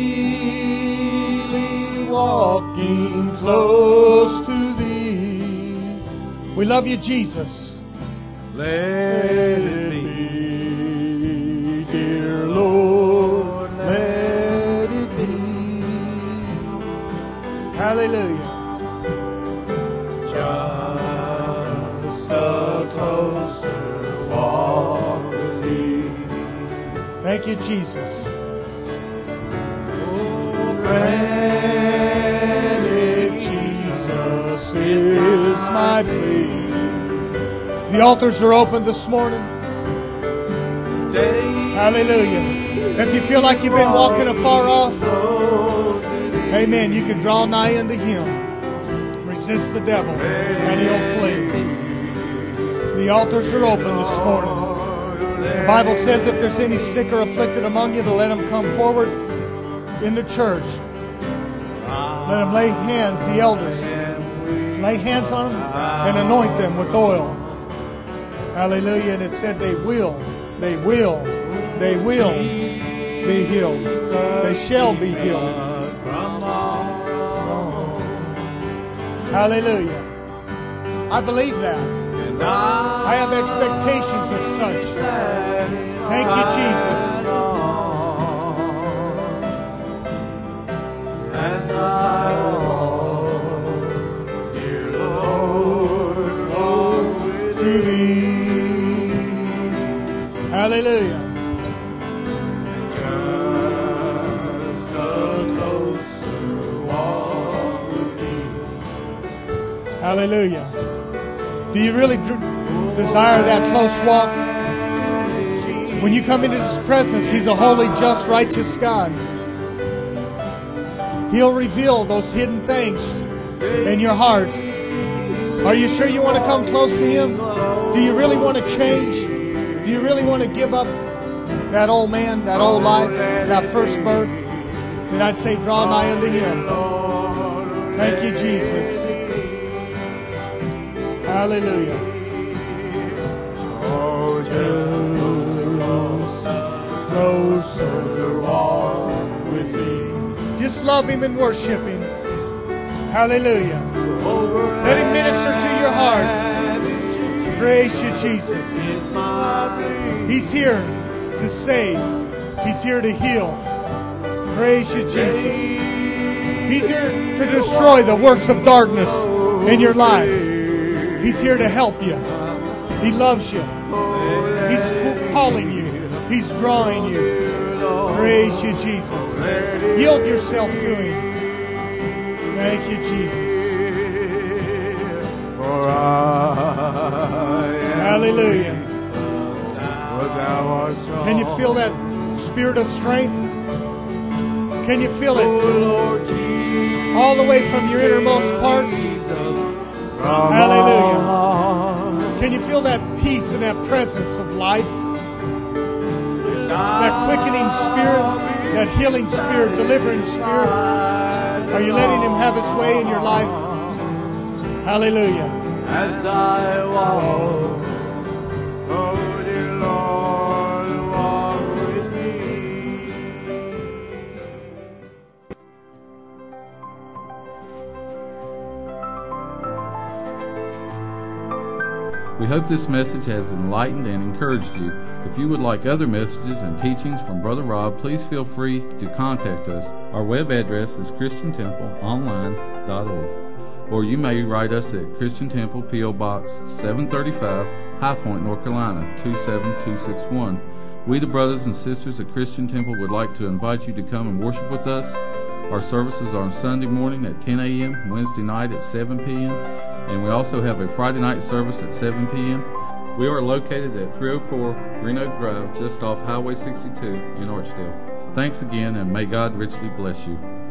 daily walking close to Thee. We love you, Jesus. Let it be, dear Lord, let it be. Hallelujah. Thank you, Jesus. Granted, Jesus is my plea. The altars are open this morning. Hallelujah. If you feel like you've been walking afar off, amen, you can draw nigh unto Him. Resist the devil, and he'll flee. The altars are open this morning. The Bible says if there's any sick or afflicted among you, to let them come forward in the church. Let them lay hands, the elders, lay hands on them and anoint them with oil. Hallelujah. And it said they will be healed. They shall be healed. Hallelujah. I believe that. I have expectations of such. Thank you, Jesus. Dear Lord, to Thee. Hallelujah. Just a closer walk with Thee. Hallelujah. Do you really desire that close walk? When you come into His presence, He's a holy, just, righteous God. He'll reveal those hidden things in your heart. Are you sure you want to come close to Him? Do you really want to change? Do you really want to give up that old man, that old life, that first birth? Then I'd say draw nigh unto Him. Thank you, Jesus. Hallelujah. Oh, just closer to walk with Thee. Just love Him and worship Him. Hallelujah. Let Him minister to your heart. Praise you, Jesus. He's here to save. He's here to heal. Praise you, Jesus. He's here to destroy the works of darkness in your life. He's here to help you. He loves you. He's calling you. He's drawing you. Praise you, Jesus. Yield yourself to Him. Thank you, Jesus. Hallelujah. Can you feel that spirit of strength? Can you feel it all the way from your innermost parts? Hallelujah. Can you feel that peace and that presence of life? That quickening spirit, that healing spirit, delivering spirit. Are you letting Him have His way in your life? Hallelujah. As I walk, oh dear Lord, walk with me. We hope this message has enlightened and encouraged you. If you would like other messages and teachings from Brother Rob, please feel free to contact us. Our web address is christiantempleonline.org, or you may write us at Christian Temple, P.O. Box 735, High Point, North Carolina 27261. We, the brothers and sisters at Christian Temple, would like to invite you to come and worship with us. Our services are on Sunday morning at 10 a.m., Wednesday night at 7 p.m., and we also have a Friday night service at 7 p.m. We are located at 304 Green Oak Drive, just off Highway 62 in Archdale. Thanks again, and may God richly bless you.